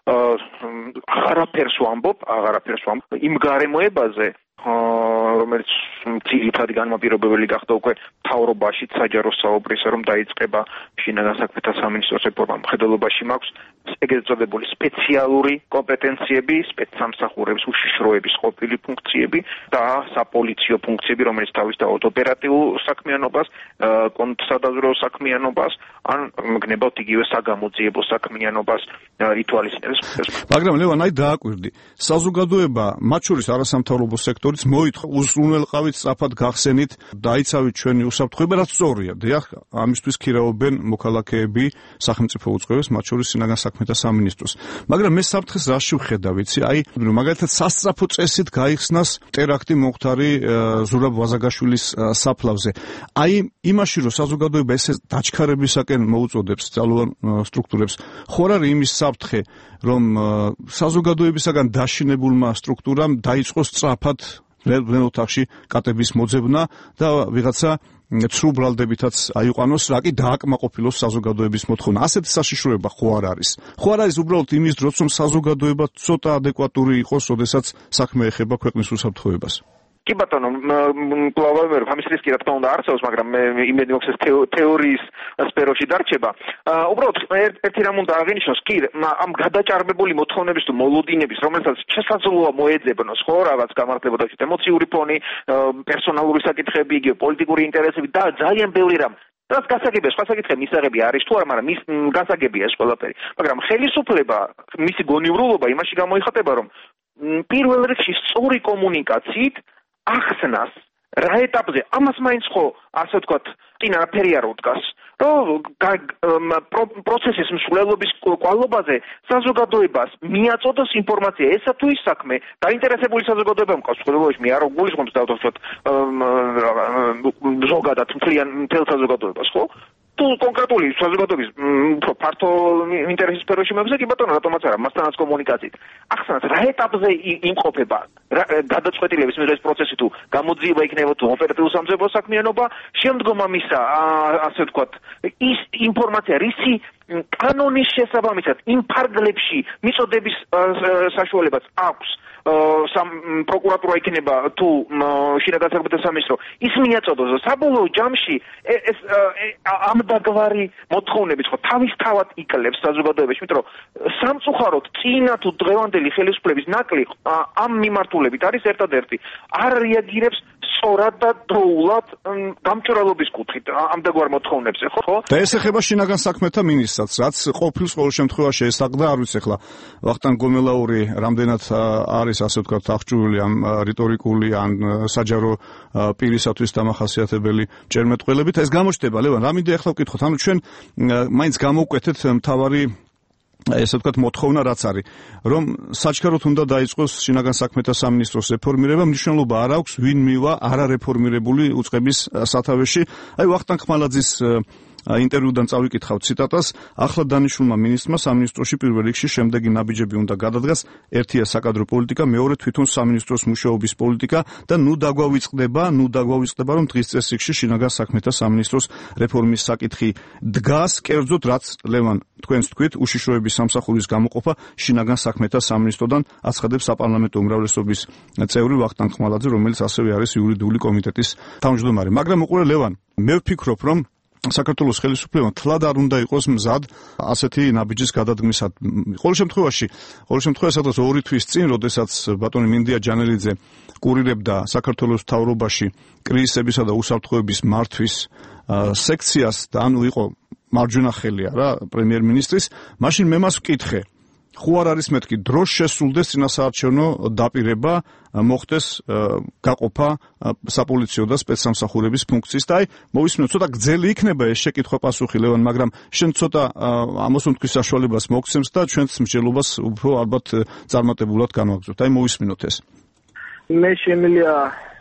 აღარაფერს ვამბობ, აღარაფერს ვამბობ იმ გარემოებაზე, რომელიც ძირითადი განმაპირობებელი გახდა უკვე მთავრობაში საჯარო საუბრისა, რომ დაიწყება შინაგან საქმეთა სამინისტროს რეფორმა. მხედველობაში მაქვს ეგრეთ წოდებული სპეციალური კომპეტენციები, სპეცსამსახურების უშიშროების ყოფილი ფუნქციები და საპოლიციო ფუნქციები, რომელიც თავისთავად ოპერატიულ საქმიანობას, კონტრსადაზვერვო საქმიანობას, ან გნებავთ იგივე საგამოძიებო საქმიანობას ითვალისწინებს. მაგრამ ლევან, აი დააკვირდი, საზოგადოება, მათ შორის არასამთავრობო სექტორიც მოითხოვ უზრუნველყავით სწრაფად გახსენით, დაიცავით ჩვენი უსაფრთხოება, რაც სწორია. დიახ, ამისთვის ქირაობენ მოქალაქეები სახელმწიფო უწყებებს, მათ შორის შინაგან საქმეთა სამინისტროს. მაგრამ მე საფრთხეს რაში ვხედავ, ვიცი? აი, მაგალითად, სასწრაფო წესით გაიხსნას ტერაქტი მომხდარი ზურაბ ვაზაგაშვილის საფლავზე. აი, იმაში რომ საზოგადოება ესე დაჩქარებისაკენ მოუწოდებს ძალოვან სტრუქტურებს, ხო არ არის იმის საფრთხე, რომ საზოგადოებისაგან დაშინებულმა სტრუქტურამ დაიწყოს სწრაფად ველოთახში კატების მოძებნა და ვიღაცა ცრუ ბრალდებითაც აიყვანოს, რა კი დააკმაყოფილოს საზოგადოების მოთხოვნა. ასეთი საშიშროება ხო არ არის? ხო არ არის უბრალოდ იმის დროს, რომ საზოგადოება ცოტა ადეკვატური იყოს, როდესაც საქმე ეხება ქვეყნის უსაფრთხოებას? კი ბატონო, კლავავერ, ამის რისკი რა თქმა უნდა არსებობს, მაგრამ მე იმედი მაქვს ეს თეორიის სფეროში დარჩება. უბრალოდ ერთი რამ უნდა აღინიშნოს, კი, ამ გადაჭარბებული მოთხოვნების თუ მოლოდინების, რომელსაც შესაძლოა მოეძებნოს, ხო, რაღაც გამართლებოდა ემოციური ფონი, პერსონალური საკითხები, იგივე პოლიტიკური ინტერესები და ძალიან ბევრი რამ. რაც გასაგებია, სხვა საკითხი მისაღები არის თუ არა, მაგრამ მის გასაგებია ეს ყველაფერი. მაგრამ ხელისუფლება, მისი გონივრულობა იმაში გამოიხატება, რომ პირველ რიგში სწორი კომუნიკაციით ახსნას რა ეტაპზე, ამას მაინც ხო, ასე ვთქვათ, წინა რაფერი არ უდგას, რომ პროცესის მსვლელობის კვალობაზე საზოგადოებას მიაწოდოს ინფორმაცია, ესა თუ ის საქმე, დაინტერესებული საზოგადოება მყავს, ხელოვანში მე არ გულისხმობს და ვთქვათ, ზოგადად მთლიან მთელ საზოგადოებას, ხო? თუ კონკრეტული საზოგადოების უფრო ფართო ინტერესის სფეროში მებზე კი ბატონო, რატომაც არა, მასთანაც კომუნიკაციით. ახსნას რა ეტაპზე იმყოფება გადაწყვეტილების მიღების პროცესი თუ გამოძიება იქნება თუ ოპერატიულ სამძებო საქმიანობა, შემდგომ ამისა, ასე ვთქვათ, ის ინფორმაცია, რისი კანონის შესაბამისად იმ ფარგლებში მიწოდების საშუალებაც აქვს პროკურატურა იქნება თუ შინაგან საქმეთა სამინისტრო, ის მიაწოდოს და საბოლოო ჯამში ეს ამდაგვარი მოთხოვნებით ხო თავისთავად იკლებს საზოგადოებაში, იმიტომ რომ სამწუხაროდ წინა თუ დღევანდელი ხელისუფლების ნაკლი ამ მიმართულებით არის ერთადერთი, არ რეაგირებს სწორად და დროულად გამჭრელობის კუთხით ამდაგვარ მოთხოვნებზე, ხო? და ეს ეხება შინაგან საქმეთა მინისტრს, რაც ყოფილს ყოველ შემთხვევაში ესახდა, არ ვიცი ახლა ვახტანგ გომელაური რამდენად არის ასე ვთქვათ აღჭურვილი ამ რიტორიკული ან საჯარო პირისათვის დამახასიათებელი ჭერმეტყველებით. ეს გამოჩნდება, ლევან, რა მინდა ახლა ვკითხოთ, ანუ ჩვენ მაინც გამოვკვეთეთ მთავარი ესე ვთქვათ მოთხოვნა რაც არის, რომ საჩქაროდ უნდა დაიწყოს შინაგან საქმეთა სამინისტროს რეფორმირება, მნიშვნელობა არ აქვს ვინ მივა არარეფორმირებული უწყების სათავეში. აი ვახტანგ ხმალაძის ინტერვიუდან წავიკითხავ ციტატას, ახლა დანიშნულმა მინისტრმა სამინისტროში პირველ რიგში შემდეგი ნაბიჯები უნდა გადადგას, ერთია საკადრო პოლიტიკა, მეორე თვითონ სამინისტროს მუშაობის პოლიტიკა და ნუ დაგვავიწყდება, ნუ დაგვავიწყდება, რომ დღის წესრიგში შინაგან საქმეთა სამინისტროს რეფორმის საკითხი დგას, კერძოდ რაც ლევან თქვენს თქვით, უშიშროების სამსახურის გამოყოფა შინაგან საქმეთა სამინისტროდან აცხადებს საპარლამენტო უმრავლესობის წევრი ვახტანგ ხმალაძე, რომელიც ასევე არის იურიდიული კომიტეტის თავმჯდომარე. მაგრამ უყურე ლევან, მე ვფიქრობ, რომ საქართველოს ხელისუფლებამ თლად არ უნდა იყოს მზად ასეთი ნაბიჯის გადადგმისად. ყოველ შემთხვევაში, ყოველ შემთხვევაში სადღაც ორი თვის წინ, როდესაც ბატონი მინდია ჯანელიძე კურირებდა საქართველოს მთავრობაში კრიზისებისა და უსაფრთხოების მართვის სექციას და ანუ იყო მარჯვენა ხელია რა პრემიერ-მინისტრის, მაშინ მე მას ვკითხე, ხო არ არის მეთქი დროს შესრულდეს წინასაარჩევნო დაპირება, მოხდეს გაყოფა საპოლიციო და სპეცსამსახურების ფუნქციის და აი მოვისმინოთ ცოტა გძელი იქნება ეს შეკითხვა პასუხი ლევან, მაგრამ შენ ცოტა ამოსუნთქვის საშუალებას მოგცემს და ჩვენს მსჯელობას უფრო ალბათ წარმატებულად განვაგრძობთ. აი მოვისმინოთ ეს. მე შემიძლია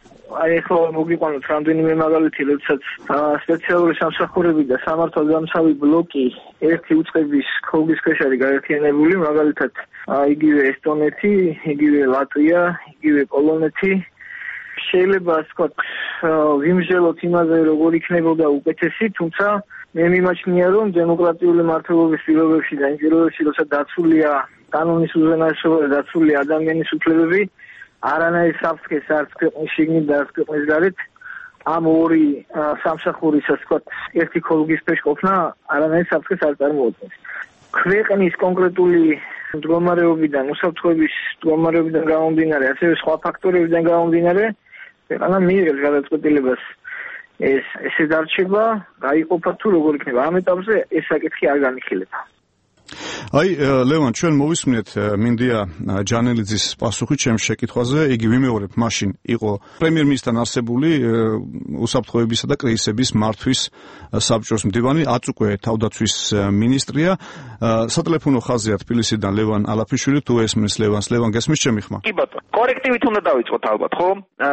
აი ხო მოგიყვანოთ რამდენიმე მაგალითი, როდესაც სპეციალური სამსახურები და სამართალდამცავი ბლოკი ერთი უწყების ქოლგის ქვეშ არის გაერთიანებული, მაგალითად იგივე ესტონეთი, იგივე ლატვია, იგივე პოლონეთი. შეიძლება ასე ვთქვათ, ვიმსჯელოთ იმაზე, როგორ იქნებოდა უკეთესი, თუმცა მე მიმაჩნია, რომ დემოკრატიული მმართველობის პირობებში და იმ პირობებში, როცა დაცულია კანონის უზენაესობა დაცული ადამიანის უფლებები არანაირ საფრთხეს არც ქვეყნის შიგნით და არც ქვეყნის გარეთ ამ ორი სამსახურის ასე ვთქვათ ერთი ქოლგის ქვეშ ყოფნა არანაირ საფრთხეს არ წარმოადგენს. ქვეყნის კონკრეტული მდგომარეობიდან, უსაფრთხოების მდგომარეობიდან გამომდინარე, ასევე სხვა ფაქტორებიდან გამომდინარე, ქვეყანა მიიღებს გადაწყვეტილებას ეს ესე დარჩება, გაიყოფა თუ როგორ იქნება. ამ ეტაპზე ეს საკითხი არ განიხილება. აი ლევან, ჩვენ მოვისმინეთ მინდია ჯანელიძის პასუხი ჩემს შეკითხვაზე. იგი ვიმეორებ, მაშინ იყო პრემიერ-მინისტრთან არსებული უსაფრთხოებისა და კრიზისების მართვის საბჭოს მდივანი, ათ უკვე თავდაცვის მინისტრია. სატელეფონო ხაზია თბილისიდან ლევან ალაფიშვილი, თუ ესმის ლევანს. ლევან, გესმის ჩემი ხმა? კი ბატონო, კორექტივით უნდა დავიწყოთ ალბათ, ხო?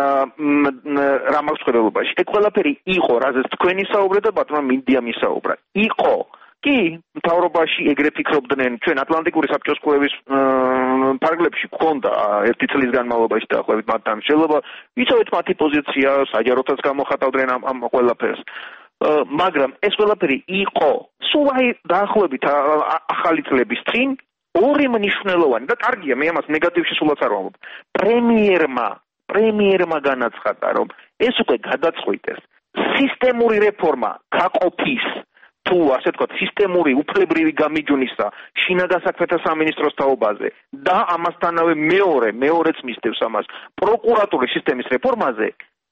რა მაქვს ხედელობაში? ეს ყველაფერი იყო, რაზეც თქვენი საუბრე და ბატონო მინდია მისაუბრა. იყო კი, მთავრობაში ეგრე ფიქრობდნენ, ჩვენ ატლანტიკური საბჭოს კვლევის ფარგლებში გქონდა ერთი წლის განმავლობაში დაახლოებით მათთან შეიძლება იცოდეთ მათი პოზიცია, საჯაროთაც გამოხატავდნენ ამ ამ ყველაფერს. მაგრამ ეს ყველაფერი იყო სულ აი დაახლოებით ახალი წლების წინ ორი მნიშვნელოვანი და კარგია, მე ამას ნეგატივში სულაც არ ვამბობ. პრემიერმა, პრემიერმა განაცხადა, რომ ეს უკვე გადაწყვიტეს. სისტემური რეფორმა გაყოფის თუ ასე ვთქვათ, სისტემური უფლებრივი გამიჯვნისა შინაგან საქმეთა სამინისტროს თაობაზე და ამასთანავე მეორე, მეორეც მისდევს ამას პროკურატურის სისტემის რეფორმაზე,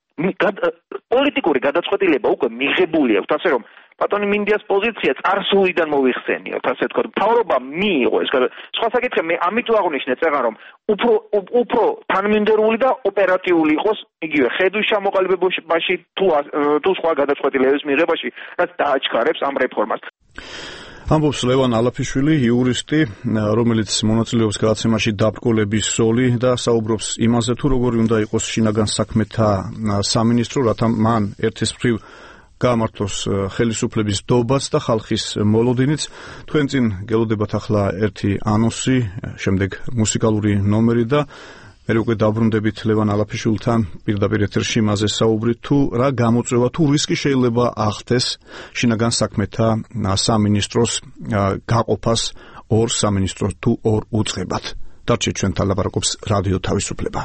პოლიტიკური გადაწყვეტილება უკვე მიღებული აქვს, ასე რომ ბატონი მინდიას პოზიცია წარსულიდან მოიხსენიოთ, ასე ვთქვათ, მთავრობა მიიღო ეს. სხვა საკითხია, მე ამით ვაღნიშნე წეღან, რომ უფრო უფრო თანმიმდევრული და ოპერატიული იყოს იგივე ხედვის ჩამოყალიბებაში თუ თუ სხვა გადაწყვეტილებების მიღებაში, რაც დააჩქარებს ამ რეფორმას. ამბობს ლევან ალაფიშვილი, იურისტი, რომელიც მონაწილეობს გადაცემაში დაბრკოლების სოლი და საუბრობს იმაზე, თუ როგორი უნდა იყოს შინაგან საქმეთა სამინისტრო, რათა მან ერთის მხრივ გაამართლოს ხელისუფლების დობაც და ხალხის მოლოდინიც. თქვენ წინ გელოდებათ ახლა ერთი ანონსი, შემდეგ მუსიკალური ნომერი და მე უკვე დაბრუნდებით ლევან ალაფიშვილთან პირდაპირ ეთერში იმაზე საუბრით, თუ რა გამოწვევა, თუ რისკი შეიძლება ახდეს შინაგან საქმეთა სამინისტროს გაყოფას ორ სამინისტროს თუ ორ უწყებად. დარჩეთ ჩვენთან, ლაპარაკობს რადიო თავისუფლება.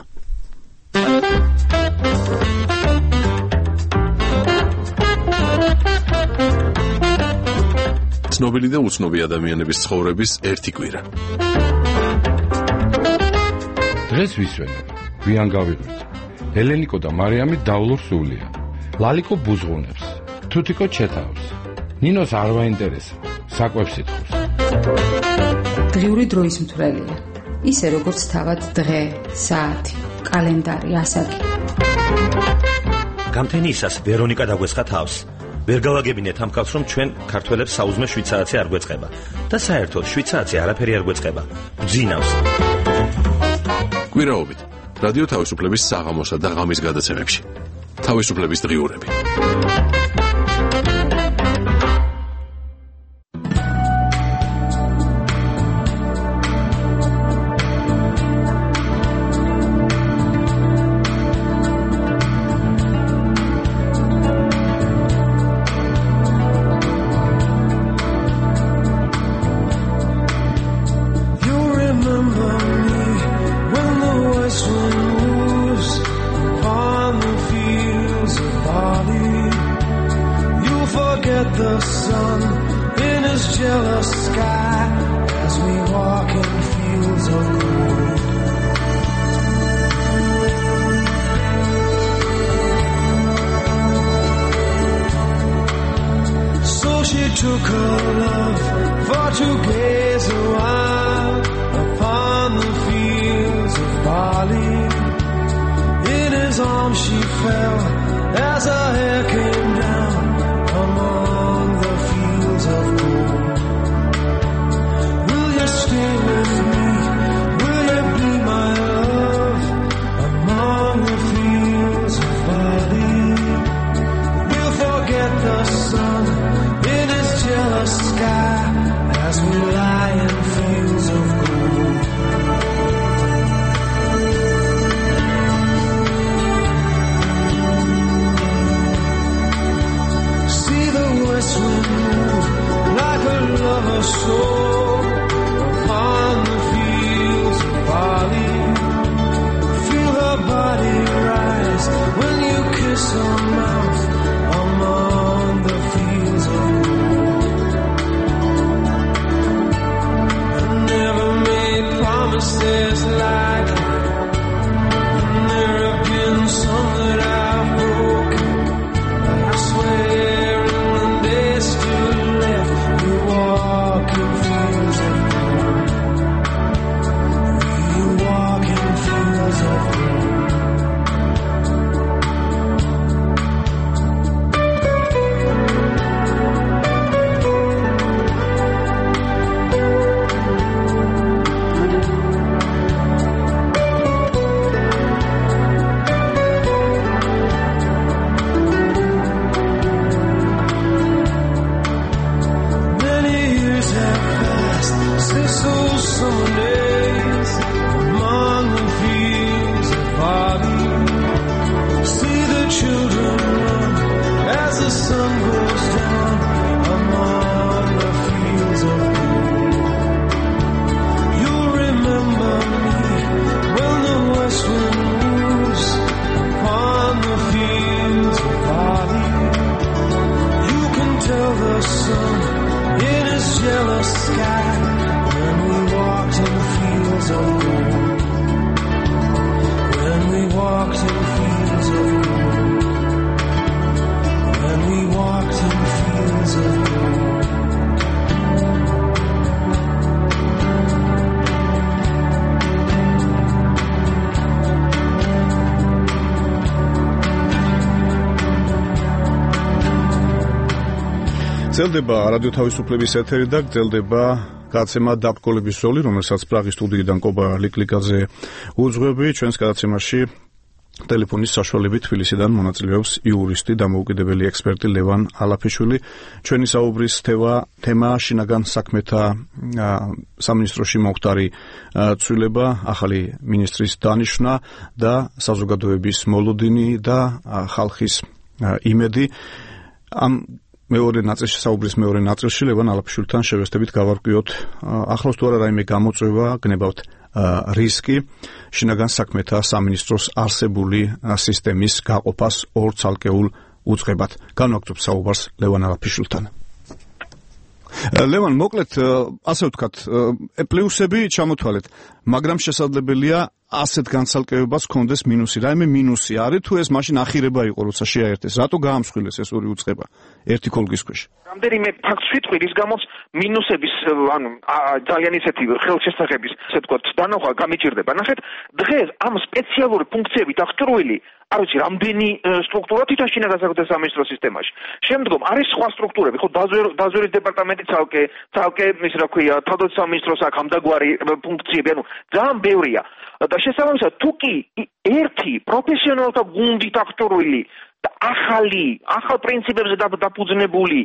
ცნობილი და უცნობი ადამიანების ცხოვრების ერთი კვირა. დღეს ვისვენებ, გვიან გავიღვიძ. ელენიკო და მარიამი დავლურ სულია. ლალიკო ბუზღუნებს, თუთიკო ჩეთავს. ნინოს არ ვაინტერესა, საკვებს ითხოვს. დღიური დროის მთვრელია. ისე როგორც თავად დღე, საათი, კალენდარი, ასაკი. გამთენიისას ვერონიკა დაგვესხა თავს. ვერ გავაგებინეთ ამ კაცს, რომ ჩვენ ქართველებს საუზმე შვიცარაცი არ გვეწყება და საერთოდ შვიცარაცი არაფერი არ გვეწყება. ბძინავს. კვირაობით რადიო თავისუფლების საღამოსა და ღამის გადაცემებში. თავისუფლების დღიურები. გრძელდება რადიო თავისუფლების ეთერი და გრძელდება გადაცემა დაბრკოლების ზოლი, რომელსაც პრაღის სტუდიიდან კობა ლიკლიკაძე უძღვები. ჩვენს გადაცემაში ტელეფონის საშუალებით თბილისიდან მონაწილეობს იურისტი, დამოუკიდებელი ექსპერტი ლევან ალაფიშვილი. ჩვენი საუბრის თემა შინაგან საქმეთა სამინისტროში მომხდარი ცვლილება, ახალი მინისტრის დანიშვნა და საზოგადოების მოლოდინი და ხალხის იმედი. ამ მეორე ნაწილში საუბრის მეორე ნაწილში ლევან ალაფიშვილთან შევესწრებით გავარკვიოთ ახლოს თუ არა რაიმე გამოწვევა გნებავთ რისკი შინაგან საქმეთა სამინისტროს არსებული სისტემის გაყოფას ორ ცალკეულ უწყებად. განვაგრძობ საუბარს ლევან ალაფიშვილთან. ლევან, მოკლედ ასე ვთქვათ, პლუსები ჩამოთვალეთ, მაგრამ შესაძლებელია ასეთ განცალკევებას ჰქონდეს მინუსი. რაიმე მინუსი არის თუ ეს მაშინ ახირება იყო, როცა შეაერთეს? რატო გაამსხვილეს ეს ორი უწყება ერთი ქოლგის ქვეშ? რამდენიმე ფაქტს ვიტყვი, რის გამოც მინუსების, ანუ ძალიან ისეთი ხელშესახების, ასე ვთქვათ, დანახვა გამიჭირდება. ნახეთ, დღეს ამ სპეციალური ფუნქციებით აღჭურვილი არ ვიცი, რამდენი სტრუქტურა თვითონ შინაგან საქმეთა სამინისტროს სისტემაში. შემდგომ არის სხვა სტრუქტურები, ხო, დაზვერვის დეპარტამენტი ცალკე, ცალკე, ის რა ქვია, თავდაცვის სამინისტროს აქ ამდაგვარი ფუნქციები, ანუ ძალიან ბევრია. და შესაბამისად, თუ კი ერთი პროფესიონალთა გუნდით აღჭურვილი და ახალი, ახალ პრინციპებზე დაფუძნებული,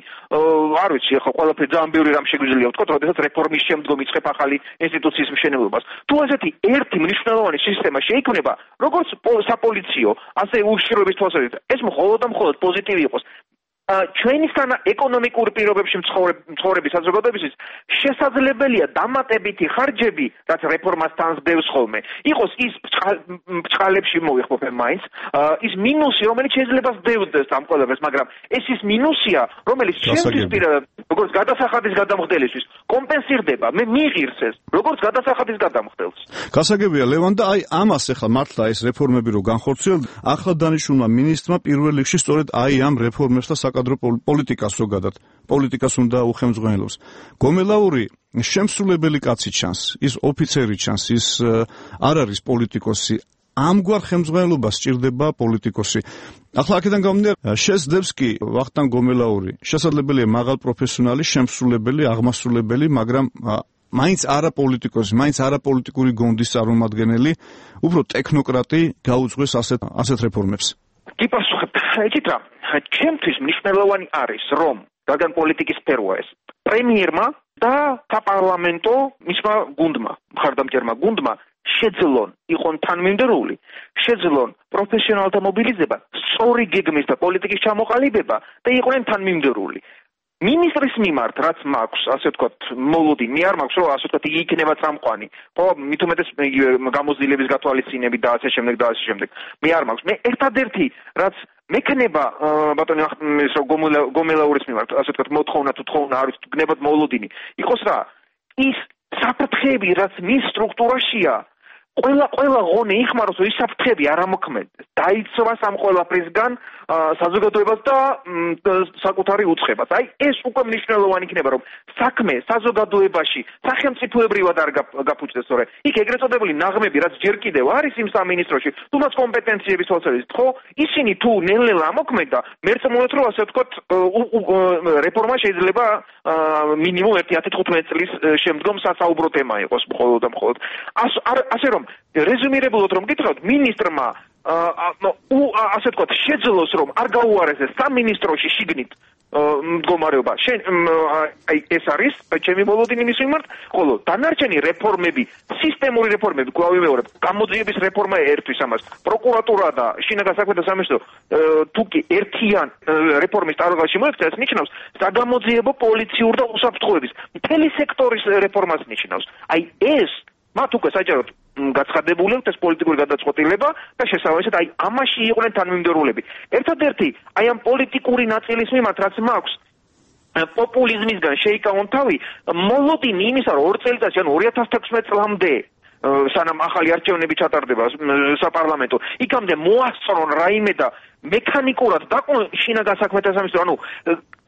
არ ვიცი, ახლა ყველაფერი ძალიან ბევრი რამ შეგვიძლია ვთქვათ, როდესაც რეფორმის შემდგომ იწყებ ახალი ინსტიტუციის მშენებლობას. თუ ასეთი ერთი მნიშვნელოვანი სისტემა შეიქმნება, როგორც საპოლიციო, ასე უშიშროების თვალსაზრისით, ეს მხოლოდ და მხოლოდ პოზიტივი იყოს. ჩვენისგან ეკონომიკური პირობებში მცხოვრების საზოგადოებისთვის შესაძლებელია დამატებითი ხარჯები, რაც რეფორმას თანს ბევრს ხოლმე, იყოს ის ბჭყალებში მოიხმობენ მაინც, ის მინუსი, რომელიც შეიძლება სდევდეს ამ ყველაფერს, მაგრამ ეს ის მინუსია, რომელიც ჩემთვის პირადად, როგორც გადასახადის გადამხდელისთვის, კომპენსირდება, მე მიიღირს ეს, როგორც გადასახადის გადამხდელს. გასაგებია, ლევან, და აი ამას ახლა მართლა ეს რეფორმები რო განხორციელდა, ახლა დანიშნულმა მინისტრმა პირველ რიგში სწორედ აი ამ რეფორმებს და საკადრო პოლიტიკას ზოგადად, პოლიტიკას უნდა უხელმძღვანელოს. გომელაური შემსრულებელი კაცი ჩანს, ის ოფიცერი ჩანს, ის არ არის პოლიტიკოსი. ამგვარ ხელმძღვანელობას სჭირდება პოლიტიკოსი. ახლა აქედან გამომდინარე, შესძლებს კი ვახტანგ გომელაური, შესაძლებელია მაღალ პროფესიონალი, შემსრულებელი, აღმასრულებელი, მაგრამ მაინც არა პოლიტიკოსი, მაინც არა პოლიტიკური გონდის წარმომადგენელი, უფრო ტექნოკრატი გაუძღვეს ასეთ ასეთ რეფორმებს. კი პასუხებ, იცით რა, ჩემთვის მნიშვნელოვანი არის, რომ რადგან პოლიტიკის სფეროა ეს, პრემიერმა და საპარლამენტო მისმა გუნდმა, მხარდამჭერმა გუნდმა შეძლონ იყონ თანმიმდევრული, შეძლონ პროფესიონალთა მობილიზება, სწორი გეგმის და პოლიტიკის ჩამოყალიბება და იყვნენ თანმიმდევრული. მინისტრის მიმართ, რაც მაქვს, ასე ვთქვათ, მოლოდინი, მე არ მაქვს, რომ ასე ვთქვათ, იგი იქნება წამყვანი. ხო, მით უმეტეს გამოძიების გათვალისწინებით და ასე შემდეგ და ასე შემდეგ. მე არ მაქვს. მე ერთადერთი, რაც მექნება ბატონო ის რომ გომელაურის მიმართ, ასე ვთქვათ, მოთხოვნა თუ თხოვნა არის, გნებად მოლოდინი. იყოს რა, ის საფრთხეები, რაც მის სტრუქტურაშია, ყველა ყველა ღონე იხმაროს, რომ ის საფრთხეები არ ამოქმედდეს. დაიცვა ამ ყველაფრისგან საზოგადოებას და საკუთარი უწყებას. აი ეს უკვე მნიშვნელოვანი იქნება, რომ საქმე საზოგადოებაში სახელმწიფოებრივად არ გაფუჭდეს, თორე იქ ეგრეთ წოდებული ნაღმები, რაც ჯერ კიდევ არის იმ სამინისტროში, თუმცა კომპეტენციების თვალსაზრისით, ხო, ისინი თუ ნელ-ნელა ამოქმედდა, მერწმუნეთ, რომ ასე ვთქვათ, რეფორმა შეიძლება მინიმუმ ერთი ათი თხუთმეტი წლის შემდგომ სასაუბრო თემა იყოს მხოლოდ და მხოლოდ. ასე რომ რეზუმირებულად რომ გითხრათ, მინისტრმა ასე ვთქვათ, შეძლოს, რომ არ გაუარესეს სამინისტროში შიგნით მდგომარეობა. აი ეს არის ჩემი მოლოდინი მის მიმართ, ხოლო დანარჩენი რეფორმები, სისტემური რეფორმები, კვლავ ვიმეორებ, გამოძიების რეფორმა ერთვის ამას. პროკურატურა და შინაგან საქმეთა სამინისტრო თუ კი ერთიან რეფორმის ტარგალში მოექცა, ეს ნიშნავს საგამოძიებო პოლიციურ და უსაფრთხოების მთელი სექტორის რეფორმას ნიშნავს. აი ეს მათ უკვე საჯაროდ გაცხადებული აქვს ეს პოლიტიკური გადაწყვეტილება და შესაბამისად აი ამაში იყვნენ თანმიმდევრულები. ერთადერთი აი ამ პოლიტიკური ნაწილის მიმართ რაც მაქვს პოპულიზმისგან შეიკავონ თავი, მოლოდინი იმისა, რომ ორ წელიწადში, ანუ ორი ათას თექვსმეტ წლამდე სანამ ახალი არჩევნები ჩატარდება საპარლამენტო, იქამდე მოასწრონ რაიმე და მექანიკურად დაყო შინაგან საქმეთა სამინისტრო, ანუ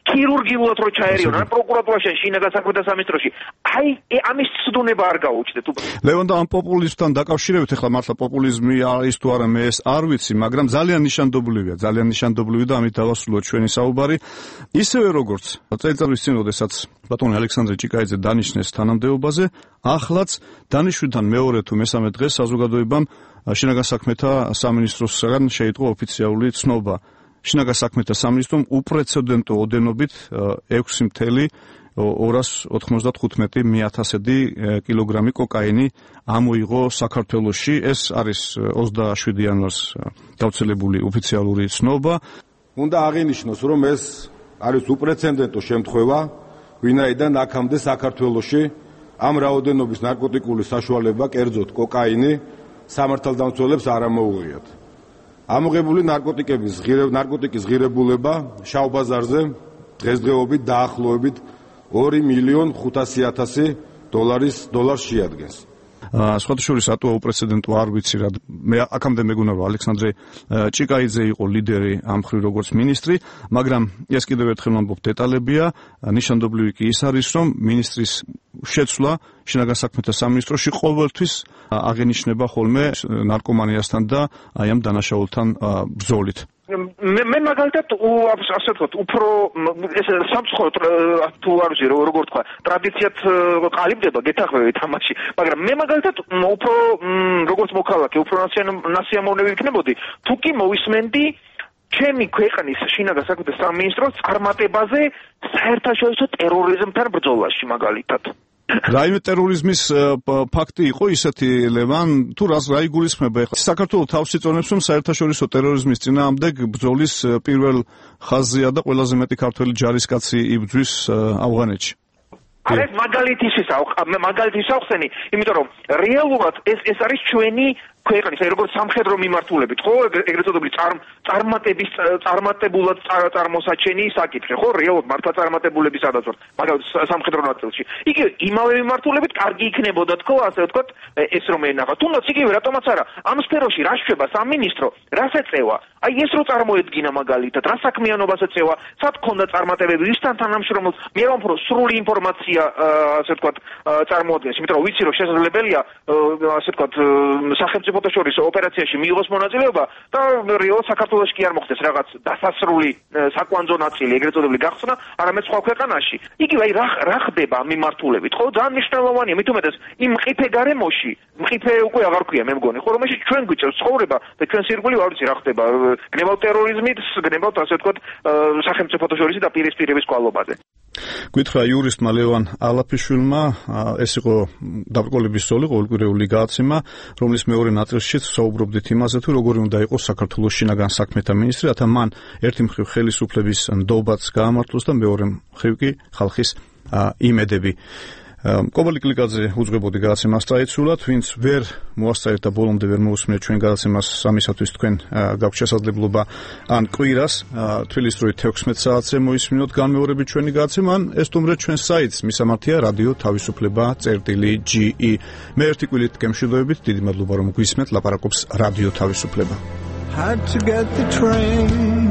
ქირურგიულად რო ჩაერიონ ან პროკურატურაში შინაგან საქმეთა სამინისტროში აი ამის ცდუნება არ გაუჩნდეთ უბრალოდ. ლევან და ამ პოპულიზმთან დაკავშირებით ახლა მართლა პოპულიზმი არის თუ არა მე ეს არ ვიცი, მაგრამ ძალიან ნიშანდობლივია, ძალიან ნიშანდობლივი და ამით დავასრულოთ ჩვენი საუბარი. ისევე როგორც წელიწადების წინ, როდესაც ბატონი ალექსანდრე ჭიკაიძე დანიშნეს თანამდებობაზე, ახლაც დანიშვნიდან მეორე თუ მესამე დღეს საზოგადოებამ შინაგან საქმეთა სამინისტროსგან შეიტყო ოფიციალური ცნობა. შინაგან საქმეთა სამინისტრომ უპრეცედენტო ოდენობით ექვსი ათეული ორას ოთხმოცდათხუთმეტი მიათასედი კილოგრამი კოკაინი ამოიღო საქართველოში. ეს არის ოცდაშვიდი იანვარს გავრცელებული ოფიციალური ცნობა. უნდა აღინიშნოს, რომ ეს არის უპრეცედენტო შემთხვევა, ვინაიდან აქამდე საქართველოში ამ რაოდენობის ნარკოტიკული საშუალება, კერძოდ კოკაინი, სამართალდამცველებს არ ამოუღიათ. ამოღებული ნარკოტიკების ნარკოტიკის ღირებულება შავ ბაზარზე დღესდღეობით დაახლოებით ორი მილიონი ხუთასი ათასი დოლარის დოლარს შეადგენს. სხვათა შორის რატო უპრეცედენტო არ ვიცი რა. მე აქამდე მეგონა რომ ალექსანდრე ჭიკაიძე იყო ლიდერი ამ მხრივ როგორც მინისტრი, მაგრამ ეს კიდევ ერთხელ ვამბობ დეტალებია. ნიშანდობლივი კი ის არის, რომ მინისტრის შეცვლა შინაგან საქმეთა სამინისტროში ყოველთვის აღენიშნება ხოლმე ნარკომანიასთან და აი ამ დანაშაულთან ბრძოლით. მე მე მაგალითად ასე ვთქვათ, უფრო ეს სამცხო თუ არ ვიცი როგორ თქვა, ტრადიციად ყალიბდება, გეთახმებით ამაში, მაგრამ მე მაგალითად უფრო როგორც მოქალაქე, უფრო ნასიამოვნები ვიქნებოდი, თუ კი მოვისმენდი ჩემი ქვეყნის შინაგან საქმეთა სამინისტროს წარმატებაზე საერთაშორისო ტერორიზმთან ბრძოლაში მაგალითად. რაიმე ტერორიზმის ფაქტი იყო ისეთი, ლევან, თუ რას რა იგულისხმება ახლა? საქართველოს თავს იწონებს, რომ საერთაშორისო ტერორიზმის წინააღმდეგ ბრძოლის პირველ ხაზზეა და ყველაზე მეტი ქართველი ჯარისკაცი იბრძვის ავღანეთში. არა, მაგალითის მაგალითის ახსენი, იმიტომ რომ რეალურად ეს ეს არის ჩვენი ქვეყნის, აი როგორც სამხედრო მიმართულებით, ხო, ეგრეთ წოდებული წარმატების წარმატებულად წარმოსაჩენი საკითხი, ხო, რეალურად მართლა წარმატებულების ადასვარ, მაგალითად სამხედრო ნაწილში. იგივე იმავე მიმართულებით კარგი იქნებოდა თქო, ასე ვთქვათ, ეს რომ ენახა. თუნდაც იგივე რატომაც არა, ამ სფეროში რა შეება სამინისტრო, რას ეწევა? აი ეს რო წარმოედგინა მაგალითად, რა საქმიანობას ეწევა, სად ქონდა წარმატებები, ვისთან თანამშრომლობს, მე რომ უფრო სრული ინფორმაცია, ასე ვთქვათ, წარმოადგენს, იმიტომ რომ ვიცი რომ შესაძლებელია, ასე ვთქვათ, სახელმწიფო ფოტოშორის ოპერაციაში მიიღოს მონაწილეობა და რეალურად საქართველოში კი არ მოხდეს რაღაც დასასრული საკვანძო ნაწილი ეგრეთ წოდებული გახსნა, არამედ სხვა ქვეყანაში. იგივე აი რა რა ხდება ამ მიმართულებით, ხო? ძალიან მნიშვნელოვანია, მით უმეტეს იმ მყიფე გარემოში, მყიფე უკვე აღარ ქვია, მე მგონი, ხო, რომელშიც ჩვენ გვიწევს ცხოვრება და ჩვენს ირგვლივ არ ვიცი რა ხდება, გნებავთ ტერორიზმით, გნებავთ ასე ვთქვათ, სახელმწიფო ფოტოშორის და პირისპირების კვალობაზე. გითხრა იურისტმა ლევან ალაფიშვილმა, ეს იყო დაბრკოლების ზოლი, ყოველკვირეული გააცემა, რომლის მეორე ნაწილშიც საუბრობდით იმაზე, თუ როგორი უნდა იყოს საქართველოს შინაგან საქმეთა მინისტრი, რათა მან ერთი მხრივ ხელისუფლების ნდობაც გაამართლოს და მეორე მხრივ კი ხალხის იმედები. კობალი კლიკაძე უძღვებოდი გადაცემას წაეცულა, ვინც ვერ მოასწარეთ და ბოლომდე ვერ მოусმინეთ ჩვენ გადაცემას, ამისათვის თქვენ გაქვთ შესაძლებლობა ან კვირას თბილისის დროით თექვსმეტ საათზე მოისმინოთ განმეორებით ჩვენი გადაცემა, ან ესტუმრეთ ჩვენს საიტს, მისამართია რადიო თავისუფლება წერტილი ჯი ი. მე ერთი კვირით გემშვიდობებით, დიდი მადლობა რომ გვისმენთ, ლაპარაკობს რადიო თავისუფლება. Had to get the train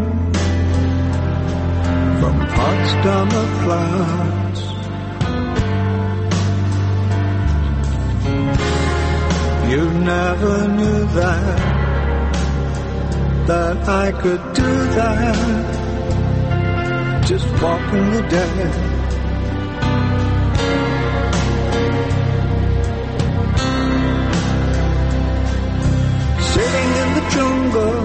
from Potsdamer Platz. You never knew that, that I could do that, just walking the dead. Sitting in the jungle,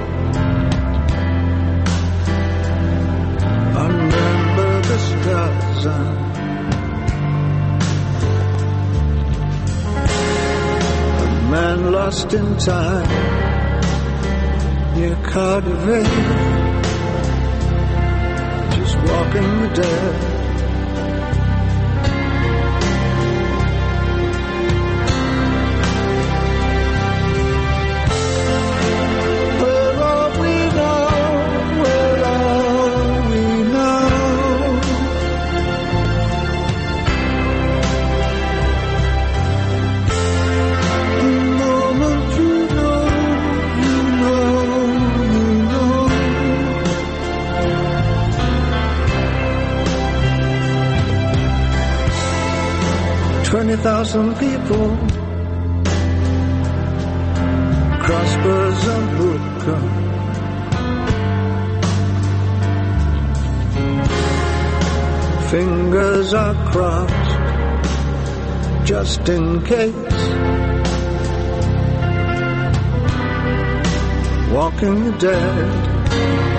under the stars. Man lost in time near Cardiff, just walking the dead. Where are we now? Where are we now? twenty thousand people, crossbows and hookah. Fingers are crossed just in case. Walking the dead.